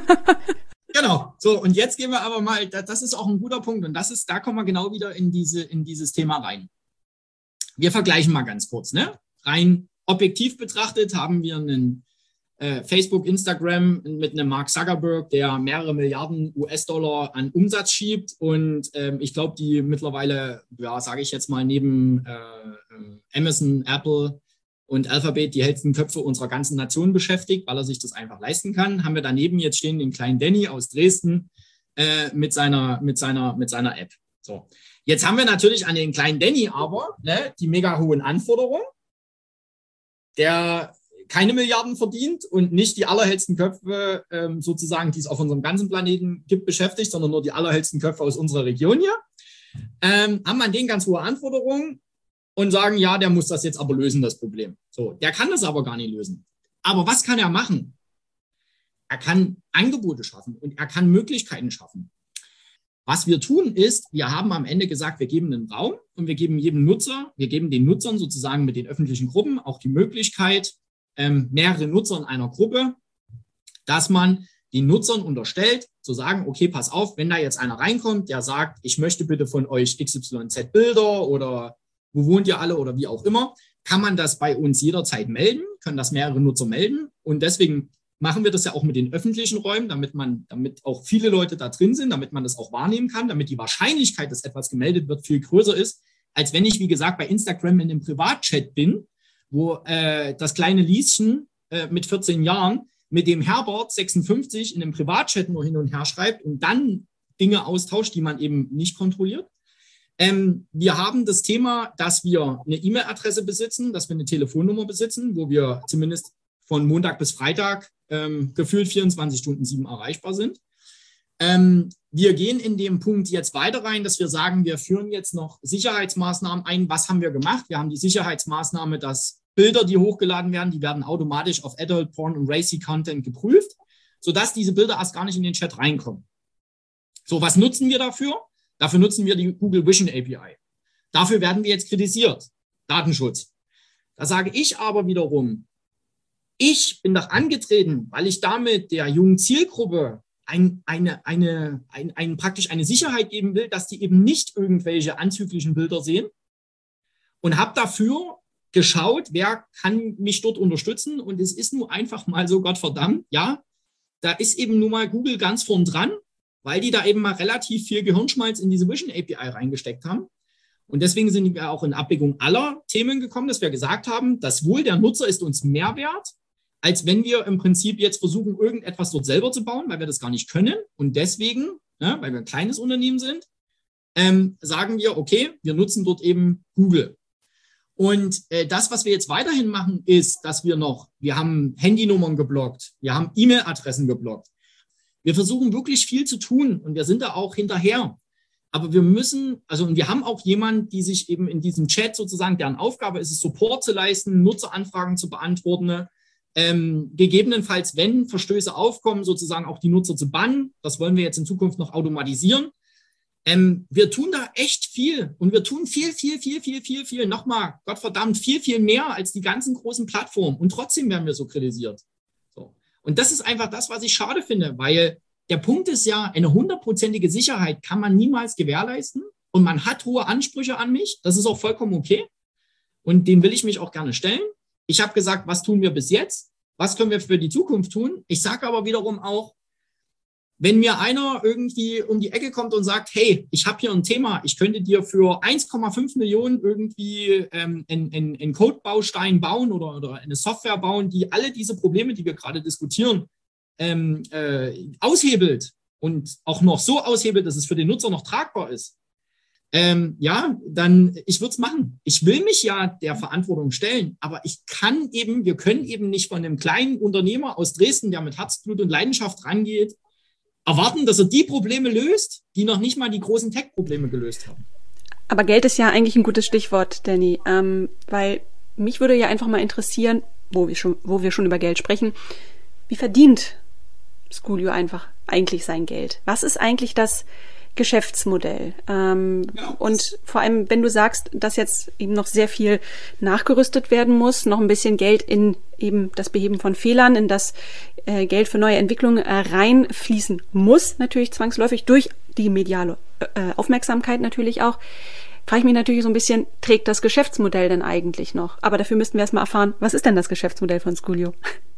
Genau. So, und jetzt gehen wir aber mal, das ist auch ein guter Punkt und das ist, da kommen wir genau wieder in diese, in dieses Thema rein. Wir vergleichen mal ganz kurz, ne? Rein objektiv betrachtet haben wir einen äh, Facebook, Instagram mit einem Mark Zuckerberg, der mehrere Milliarden U S-Dollar an Umsatz schiebt und ähm, ich glaube, die mittlerweile, ja, sage ich jetzt mal, neben äh, Amazon, Apple und Alphabet die hellsten Köpfe unserer ganzen Nation beschäftigt, weil er sich das einfach leisten kann. Haben wir daneben jetzt stehen den kleinen Danny aus Dresden äh, mit seiner mit seiner mit seiner App. So, jetzt haben wir natürlich an den kleinen Danny aber ne, die mega hohen Anforderungen, der keine Milliarden verdient und nicht die allerhellsten Köpfe ähm, sozusagen, die es auf unserem ganzen Planeten gibt, beschäftigt, sondern nur die allerhellsten Köpfe aus unserer Region hier. Ähm, haben an den ganz hohe Anforderungen und sagen, ja, der muss das jetzt aber lösen, das Problem. So, der kann das aber gar nicht lösen. Aber was kann er machen? Er kann Angebote schaffen und er kann Möglichkeiten schaffen. Was wir tun ist, wir haben am Ende gesagt, wir geben einen Raum und wir geben jedem Nutzer, wir geben den Nutzern sozusagen mit den öffentlichen Gruppen auch die Möglichkeit, ähm, mehrere Nutzer in einer Gruppe, dass man den Nutzern unterstellt, zu sagen, okay, pass auf, wenn da jetzt einer reinkommt, der sagt, ich möchte bitte von euch X Y Z Bilder oder wo wohnt ihr alle oder wie auch immer, kann man das bei uns jederzeit melden, können das mehrere Nutzer melden und deswegen machen wir das ja auch mit den öffentlichen Räumen, damit man, damit auch viele Leute da drin sind, damit man das auch wahrnehmen kann, damit die Wahrscheinlichkeit, dass etwas gemeldet wird, viel größer ist, als wenn ich, wie gesagt, bei Instagram in einem Privatchat bin, wo äh, das kleine Lieschen äh, mit vierzehn Jahren mit dem Herbert sechsundfünfzig in einem Privatchat nur hin und her schreibt und dann Dinge austauscht, die man eben nicht kontrolliert. Ähm, wir haben das Thema, dass wir eine E-Mail-Adresse besitzen, dass wir eine Telefonnummer besitzen, wo wir zumindest von Montag bis Freitag ähm, gefühlt vierundzwanzig Stunden sieben erreichbar sind. Ähm, wir gehen in dem Punkt jetzt weiter rein, dass wir sagen, wir führen jetzt noch Sicherheitsmaßnahmen ein. Was haben wir gemacht? Wir haben die Sicherheitsmaßnahme, dass Bilder, die hochgeladen werden, die werden automatisch auf Adult Porn und Racy Content geprüft, sodass diese Bilder erst gar nicht in den Chat reinkommen. So, was nutzen wir dafür? Dafür nutzen wir die Google Vision A P I. Dafür werden wir jetzt kritisiert. Datenschutz. Da sage ich aber wiederum, ich bin doch angetreten, weil ich damit der jungen Zielgruppe ein, eine, eine, ein, ein, praktisch eine Sicherheit geben will, dass die eben nicht irgendwelche anzüglichen Bilder sehen, und habe dafür geschaut, wer kann mich dort unterstützen, und es ist nur einfach mal so, Gottverdammt, ja, da ist eben nur mal Google ganz vorn dran, weil die da eben mal relativ viel Gehirnschmalz in diese Vision A P I reingesteckt haben. Und deswegen sind wir auch in Abwägung aller Themen gekommen, dass wir gesagt haben, das Wohl der Nutzer ist uns mehr wert, als wenn wir im Prinzip jetzt versuchen, irgendetwas dort selber zu bauen, weil wir das gar nicht können. Und deswegen, ne, weil wir ein kleines Unternehmen sind, ähm, sagen wir, okay, wir nutzen dort eben Google. Und äh, das, was wir jetzt weiterhin machen, ist, dass wir noch, wir haben Handynummern geblockt, wir haben E-Mail-Adressen geblockt. Wir versuchen wirklich viel zu tun und wir sind da auch hinterher. Aber wir müssen, also und wir haben auch jemanden, die sich eben in diesem Chat sozusagen, deren Aufgabe ist es, Support zu leisten, Nutzeranfragen zu beantworten, ähm, gegebenenfalls, wenn Verstöße aufkommen, sozusagen auch die Nutzer zu bannen. Das wollen wir jetzt in Zukunft noch automatisieren. Ähm, wir tun da echt viel und wir tun viel, viel, viel, viel, viel, viel, nochmal, Gottverdammt, viel, viel mehr als die ganzen großen Plattformen, und trotzdem werden wir so kritisiert. So. Und das ist einfach das, was ich schade finde, weil der Punkt ist ja, eine hundertprozentige Sicherheit kann man niemals gewährleisten, und man hat hohe Ansprüche an mich, das ist auch vollkommen okay, und den will ich mich auch gerne stellen. Ich habe gesagt, was tun wir bis jetzt, was können wir für die Zukunft tun? Ich sage aber wiederum auch, wenn mir einer irgendwie um die Ecke kommt und sagt, hey, ich habe hier ein Thema, ich könnte dir für eins Komma fünf Millionen irgendwie ähm, einen, einen Codebaustein bauen oder, oder eine Software bauen, die alle diese Probleme, die wir gerade diskutieren, ähm, äh, aushebelt und auch noch so aushebelt, dass es für den Nutzer noch tragbar ist, ähm, ja, dann, ich würde es machen. Ich will mich ja der Verantwortung stellen, aber ich kann eben, wir können eben nicht von einem kleinen Unternehmer aus Dresden, der mit Herzblut und Leidenschaft rangeht, erwarten, dass er die Probleme löst, die noch nicht mal die großen Tech-Probleme gelöst haben. Aber Geld ist ja eigentlich ein gutes Stichwort, Danny, ähm, weil mich würde ja einfach mal interessieren, wo wir schon, wo wir schon über Geld sprechen, wie verdient Schoolio einfach eigentlich sein Geld? Was ist eigentlich das Geschäftsmodell? Ähm, ja. Und vor allem, wenn du sagst, dass jetzt eben noch sehr viel nachgerüstet werden muss, noch ein bisschen Geld in eben das Beheben von Fehlern, in das äh, Geld für neue Entwicklungen äh, reinfließen muss, natürlich zwangsläufig durch die mediale äh, Aufmerksamkeit natürlich auch, frage ich mich natürlich so ein bisschen, trägt das Geschäftsmodell denn eigentlich noch? Aber dafür müssten wir erstmal erfahren, was ist denn das Geschäftsmodell von Schoolio?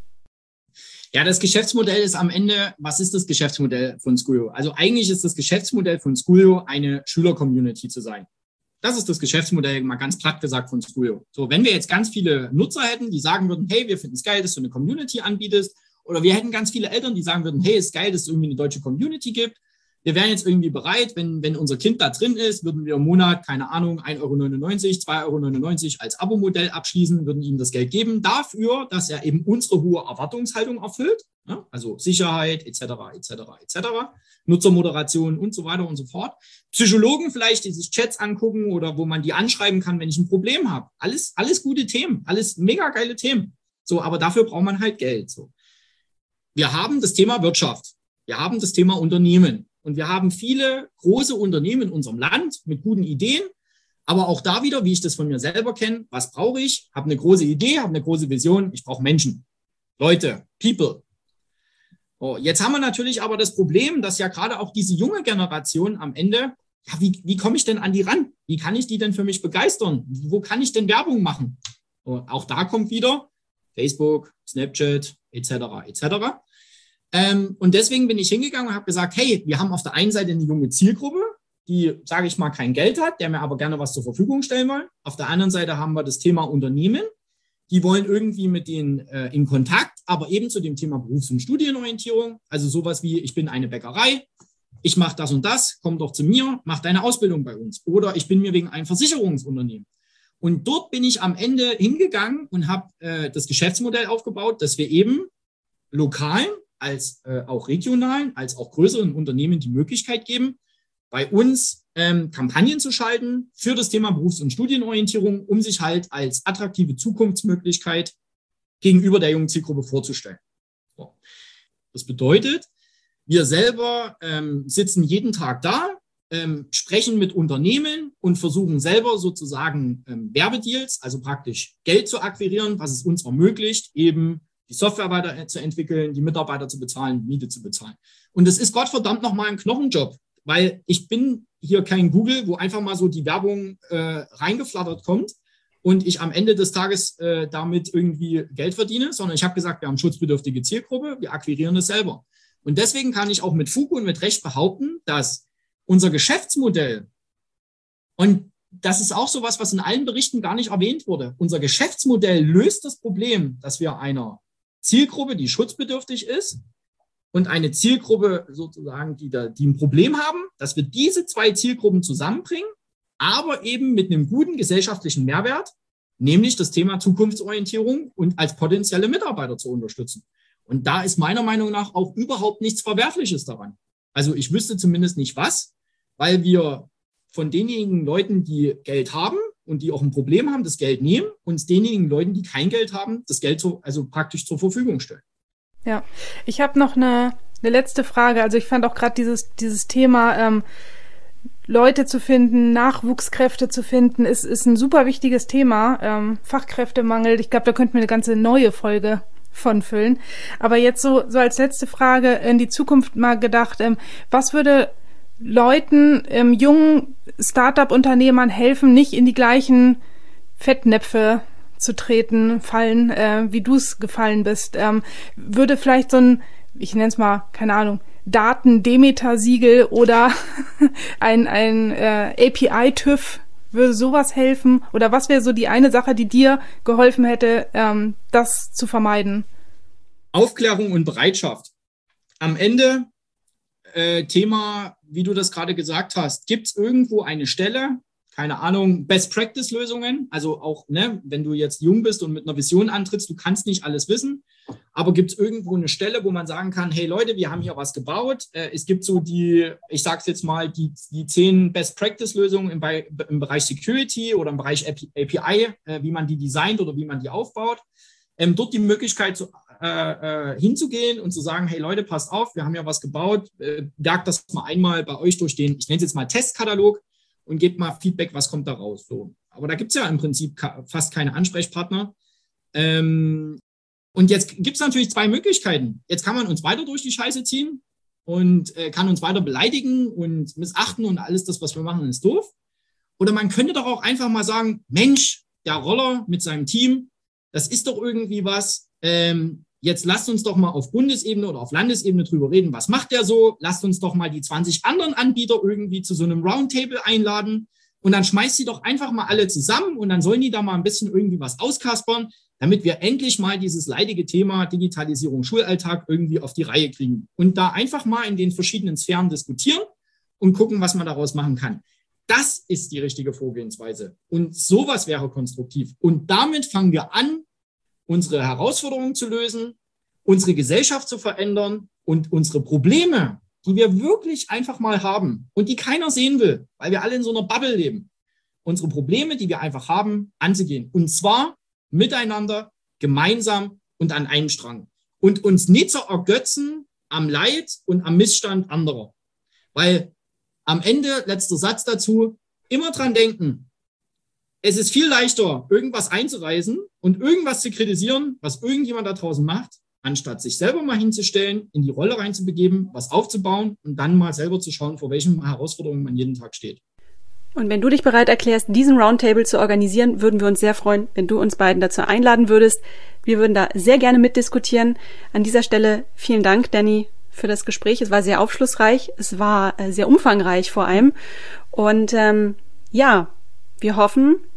Ja, das Geschäftsmodell ist am Ende, was ist das Geschäftsmodell von Schoolio? Also eigentlich ist das Geschäftsmodell von Schoolio, eine Schüler-Community zu sein. Das ist das Geschäftsmodell, mal ganz platt gesagt, von Schoolio. So, wenn wir jetzt ganz viele Nutzer hätten, die sagen würden, hey, wir finden es geil, dass du eine Community anbietest, oder wir hätten ganz viele Eltern, die sagen würden, hey, es ist geil, dass es irgendwie eine deutsche Community gibt. Wir wären jetzt irgendwie bereit, wenn, wenn unser Kind da drin ist, würden wir im Monat, keine Ahnung, ein Euro neunundneunzig, zwei Euro neunundneunzig als Abo-Modell abschließen, würden ihm das Geld geben dafür, dass er eben unsere hohe Erwartungshaltung erfüllt, ne? Also Sicherheit et cetera et cetera et cetera, Nutzermoderation und so weiter und so fort. Psychologen vielleicht, die sich Chats angucken oder wo man die anschreiben kann, wenn ich ein Problem habe. Alles, alles gute Themen, alles mega geile Themen. So, aber dafür braucht man halt Geld. So. Wir haben das Thema Wirtschaft, wir haben das Thema Unternehmen. Und wir haben viele große Unternehmen in unserem Land mit guten Ideen, aber auch da wieder, wie ich das von mir selber kenne, was brauche ich? Habe eine große Idee, habe eine große Vision, ich brauche Menschen, Leute, People. Oh, jetzt haben wir natürlich aber das Problem, dass ja gerade auch diese junge Generation am Ende, ja, wie, wie komme ich denn an die ran? Wie kann ich die denn für mich begeistern? Wo kann ich denn Werbung machen? Oh, auch da kommt wieder Facebook, Snapchat et cetera et cetera. Ähm, und deswegen bin ich hingegangen und habe gesagt, hey, wir haben auf der einen Seite eine junge Zielgruppe, die, sage ich mal, kein Geld hat, der mir aber gerne was zur Verfügung stellen wollen. Auf der anderen Seite haben wir das Thema Unternehmen, die wollen irgendwie mit denen äh, in Kontakt, aber eben zu dem Thema Berufs- und Studienorientierung. Also sowas wie, ich bin eine Bäckerei, ich mache das und das, komm doch zu mir, mach deine Ausbildung bei uns. Oder ich bin mir wegen einem Versicherungsunternehmen. Und dort bin ich am Ende hingegangen und habe äh, das Geschäftsmodell aufgebaut, dass wir eben lokalen als äh, auch regionalen, als auch größeren Unternehmen die Möglichkeit geben, bei uns ähm, Kampagnen zu schalten für das Thema Berufs- und Studienorientierung, um sich halt als attraktive Zukunftsmöglichkeit gegenüber der jungen Zielgruppe vorzustellen. So. Das bedeutet, wir selber ähm, sitzen jeden Tag da, ähm, sprechen mit Unternehmen und versuchen selber sozusagen ähm, Werbedeals, also praktisch Geld zu akquirieren, was es uns ermöglicht, eben die Software weiter zu entwickeln, die Mitarbeiter zu bezahlen, Miete zu bezahlen. Und das ist Gottverdammt nochmal ein Knochenjob, weil ich bin hier kein Google, wo einfach mal so die Werbung äh, reingeflattert kommt und ich am Ende des Tages äh, damit irgendwie Geld verdiene, sondern ich habe gesagt, wir haben schutzbedürftige Zielgruppe, wir akquirieren es selber. Und deswegen kann ich auch mit Fug und mit Recht behaupten, dass unser Geschäftsmodell, und das ist auch sowas, was in allen Berichten gar nicht erwähnt wurde, unser Geschäftsmodell löst das Problem, dass wir einer Zielgruppe, die schutzbedürftig ist, und eine Zielgruppe sozusagen, die, da, die ein Problem haben, dass wir diese zwei Zielgruppen zusammenbringen, aber eben mit einem guten gesellschaftlichen Mehrwert, nämlich das Thema Zukunftsorientierung und als potenzielle Mitarbeiter zu unterstützen. Und da ist meiner Meinung nach auch überhaupt nichts Verwerfliches daran. Also ich wüsste zumindest nicht was, weil wir von denjenigen Leuten, die Geld haben und die auch ein Problem haben, das Geld nehmen und denjenigen Leuten, die kein Geld haben, das Geld so, also praktisch zur Verfügung stellen. Ja, ich habe noch eine, eine letzte Frage. Also ich fand auch gerade dieses, dieses Thema, ähm, Leute zu finden, Nachwuchskräfte zu finden, ist, ist ein super wichtiges Thema. Ähm, Fachkräftemangel, ich glaube, da könnten wir eine ganze neue Folge von füllen. Aber jetzt so, so als letzte Frage in die Zukunft mal gedacht, ähm, was würde Leuten, ähm, jungen Start-up-Unternehmern helfen, nicht in die gleichen Fettnäpfe zu treten, fallen, äh, wie du es gefallen bist? Ähm, würde vielleicht so ein, ich nenne es mal, keine Ahnung, Daten-Demeter-Siegel oder ein, ein äh, A P I-TÜV, würde sowas helfen? Oder was wäre so die eine Sache, die dir geholfen hätte, ähm, das zu vermeiden? Aufklärung und Bereitschaft. Am Ende äh, Thema, wie du das gerade gesagt hast, gibt es irgendwo eine Stelle, keine Ahnung, Best-Practice-Lösungen, also auch, ne, wenn du jetzt jung bist und mit einer Vision antrittst, du kannst nicht alles wissen, aber gibt es irgendwo eine Stelle, wo man sagen kann, hey Leute, wir haben hier was gebaut, äh, es gibt so die, ich sag's jetzt mal, die, die zehn Best-Practice-Lösungen im, Be- im Bereich Security oder im Bereich A P I, äh, wie man die designt oder wie man die aufbaut, ähm, dort die Möglichkeit zu, äh, äh, hinzugehen und zu sagen, hey Leute, passt auf, wir haben ja was gebaut, äh, jagt das mal einmal bei euch durch den, ich nenne es jetzt mal Testkatalog, und gebt mal Feedback, was kommt da raus. So. Aber da gibt es ja im Prinzip ka- fast keine Ansprechpartner. Ähm, und jetzt gibt es natürlich zwei Möglichkeiten. Jetzt kann man uns weiter durch die Scheiße ziehen und äh, kann uns weiter beleidigen und missachten und alles das, was wir machen, ist doof. Oder man könnte doch auch einfach mal sagen, Mensch, der Roller mit seinem Team, das ist doch irgendwie was. Ähm, Jetzt lasst uns doch mal auf Bundesebene oder auf Landesebene drüber reden. Was macht der so? Lasst uns doch mal die zwanzig anderen Anbieter irgendwie zu so einem Roundtable einladen. Und dann schmeißt sie doch einfach mal alle zusammen und dann sollen die da mal ein bisschen irgendwie was auskaspern, damit wir endlich mal dieses leidige Thema Digitalisierung, Schulalltag irgendwie auf die Reihe kriegen. Und da einfach mal in den verschiedenen Sphären diskutieren und gucken, was man daraus machen kann. Das ist die richtige Vorgehensweise. Und sowas wäre konstruktiv. Und damit fangen wir an, unsere Herausforderungen zu lösen, unsere Gesellschaft zu verändern und unsere Probleme, die wir wirklich einfach mal haben und die keiner sehen will, weil wir alle in so einer Bubble leben, unsere Probleme, die wir einfach haben, anzugehen. Und zwar miteinander, gemeinsam und an einem Strang. Und uns nicht zu ergötzen am Leid und am Missstand anderer. Weil am Ende, letzter Satz dazu, immer dran denken, es ist viel leichter, irgendwas einzureißen und irgendwas zu kritisieren, was irgendjemand da draußen macht, anstatt sich selber mal hinzustellen, in die Rolle reinzubegeben, was aufzubauen und dann mal selber zu schauen, vor welchen Herausforderungen man jeden Tag steht. Und wenn du dich bereit erklärst, diesen Roundtable zu organisieren, würden wir uns sehr freuen, wenn du uns beiden dazu einladen würdest. Wir würden da sehr gerne mitdiskutieren. An dieser Stelle vielen Dank, Danny, für das Gespräch. Es war sehr aufschlussreich, es war sehr umfangreich vor allem. Und ähm, ja, wir hoffen,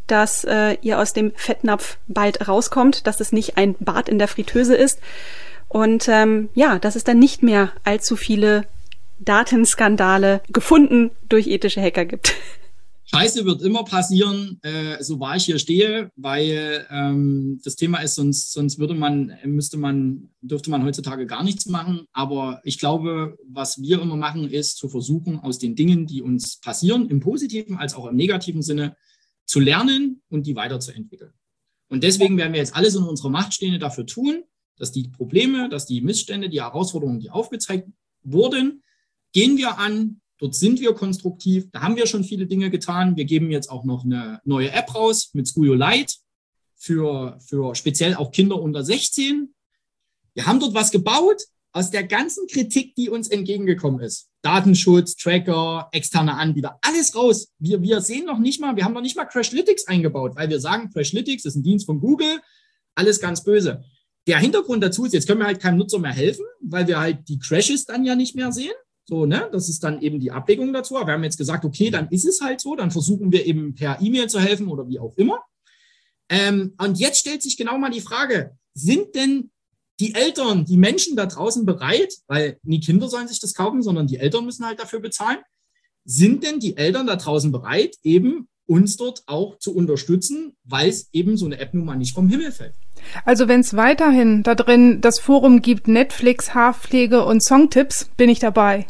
dass äh, ihr aus dem Fettnapf bald rauskommt, dass es nicht ein Bad in der Fritteuse ist und ähm, ja, dass es dann nicht mehr allzu viele Datenskandale gefunden durch ethische Hacker gibt. Scheiße wird immer passieren, äh, so wahr ich hier stehe, weil ähm, das Thema ist, sonst, sonst würde man, müsste man, dürfte man heutzutage gar nichts machen. Aber ich glaube, was wir immer machen, ist zu versuchen, aus den Dingen, die uns passieren, im positiven als auch im negativen Sinne, zu lernen und die weiterzuentwickeln. Und deswegen werden wir jetzt alles in unserer Macht Stehende dafür tun, dass die Probleme, dass die Missstände, die Herausforderungen, die aufgezeigt wurden, gehen wir an. Dort sind wir konstruktiv, da haben wir schon viele Dinge getan. Wir geben jetzt auch noch eine neue App raus mit Schoolio Lite für, für speziell auch Kinder unter sechzehn. Wir haben dort was gebaut aus der ganzen Kritik, die uns entgegengekommen ist. Datenschutz, Tracker, externe Anbieter, alles raus. Wir, wir sehen noch nicht mal, wir haben noch nicht mal Crashlytics eingebaut, weil wir sagen, Crashlytics ist ein Dienst von Google, alles ganz böse. Der Hintergrund dazu ist, jetzt können wir halt keinem Nutzer mehr helfen, weil wir halt die Crashes dann ja nicht mehr sehen. So, ne, das ist dann eben die Abwägung dazu. Aber wir haben jetzt gesagt, okay, dann ist es halt so, dann versuchen wir eben per E-Mail zu helfen oder wie auch immer. Ähm, und jetzt stellt sich genau mal die Frage, sind denn die Eltern, die Menschen da draußen bereit, weil nie Kinder sollen sich das kaufen, sondern die Eltern müssen halt dafür bezahlen, sind denn die Eltern da draußen bereit, eben uns dort auch zu unterstützen, weil es eben so eine App nun mal nicht vom Himmel fällt? Also wenn es weiterhin da drin das Forum gibt, Netflix, Haarpflege und Songtipps, bin ich dabei.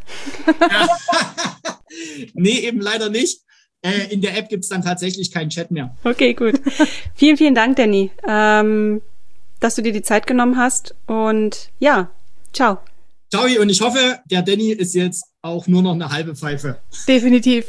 Nee, eben leider nicht. Äh, in der App gibt es dann tatsächlich keinen Chat mehr. Okay, gut. Vielen, vielen Dank, Danny, ähm, dass du dir die Zeit genommen hast. Und ja, ciao. Ciao, und ich hoffe, der Danny ist jetzt auch nur noch eine halbe Pfeife. Definitiv.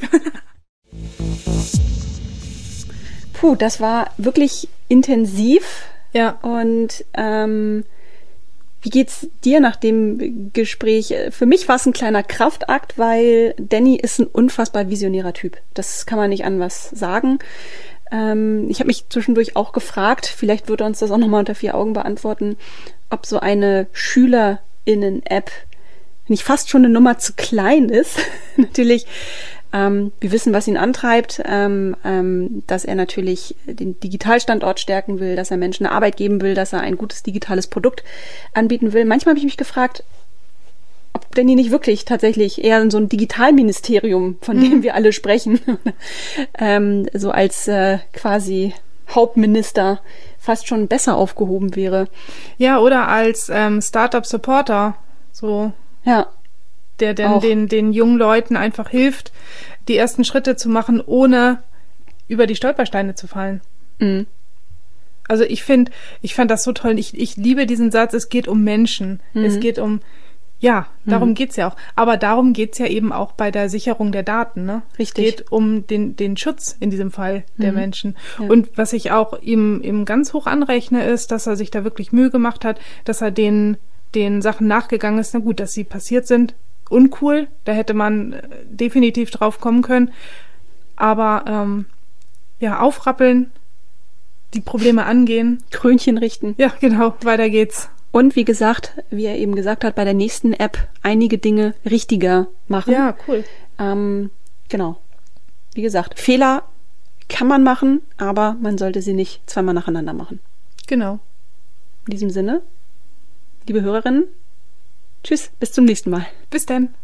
Puh, das war wirklich intensiv. Ja. Und ähm, wie geht's dir nach dem Gespräch? Für mich war es ein kleiner Kraftakt, weil Danny ist ein unfassbar visionärer Typ. Das kann man nicht anders sagen. Ähm, ich habe mich zwischendurch auch gefragt, vielleicht wird er uns das auch nochmal unter vier Augen beantworten, ob so eine SchülerInnen-App nicht fast schon eine Nummer zu klein ist. Natürlich, ähm, wir wissen, was ihn antreibt, ähm, ähm, dass er natürlich den Digitalstandort stärken will, dass er Menschen eine Arbeit geben will, dass er ein gutes digitales Produkt anbieten will. Manchmal habe ich mich gefragt, ob Danny nicht wirklich tatsächlich eher so ein Digitalministerium, von dem mhm. wir alle sprechen, ähm, so als äh, quasi Hauptminister fast schon besser aufgehoben wäre. Ja, oder als ähm, Startup-Supporter, so. Ja. Der denn den, den jungen Leuten einfach hilft, die ersten Schritte zu machen, ohne über die Stolpersteine zu fallen. Mhm. Also ich finde, ich fand das so toll. Ich, ich liebe diesen Satz, es geht um Menschen. Mhm. Es geht um, ja, darum mhm. geht's ja auch. Aber darum geht's ja eben auch bei der Sicherung der Daten, ne? Richtig. Es geht um den, den Schutz in diesem Fall der mhm. Menschen. Ja. Und was ich auch ihm, ihm ganz hoch anrechne, ist, dass er sich da wirklich Mühe gemacht hat, dass er den, den Sachen nachgegangen ist. Na gut, dass sie passiert sind, uncool, da hätte man definitiv drauf kommen können. Aber ähm, ja, aufrappeln, die Probleme angehen. Krönchen richten. Ja, genau, weiter geht's. Und wie gesagt, wie er eben gesagt hat, bei der nächsten App einige Dinge richtiger machen. Ja, cool. Ähm, genau. Wie gesagt, Fehler kann man machen, aber man sollte sie nicht zweimal nacheinander machen. Genau. In diesem Sinne, liebe Hörerinnen, tschüss, bis zum nächsten Mal. Bis dann.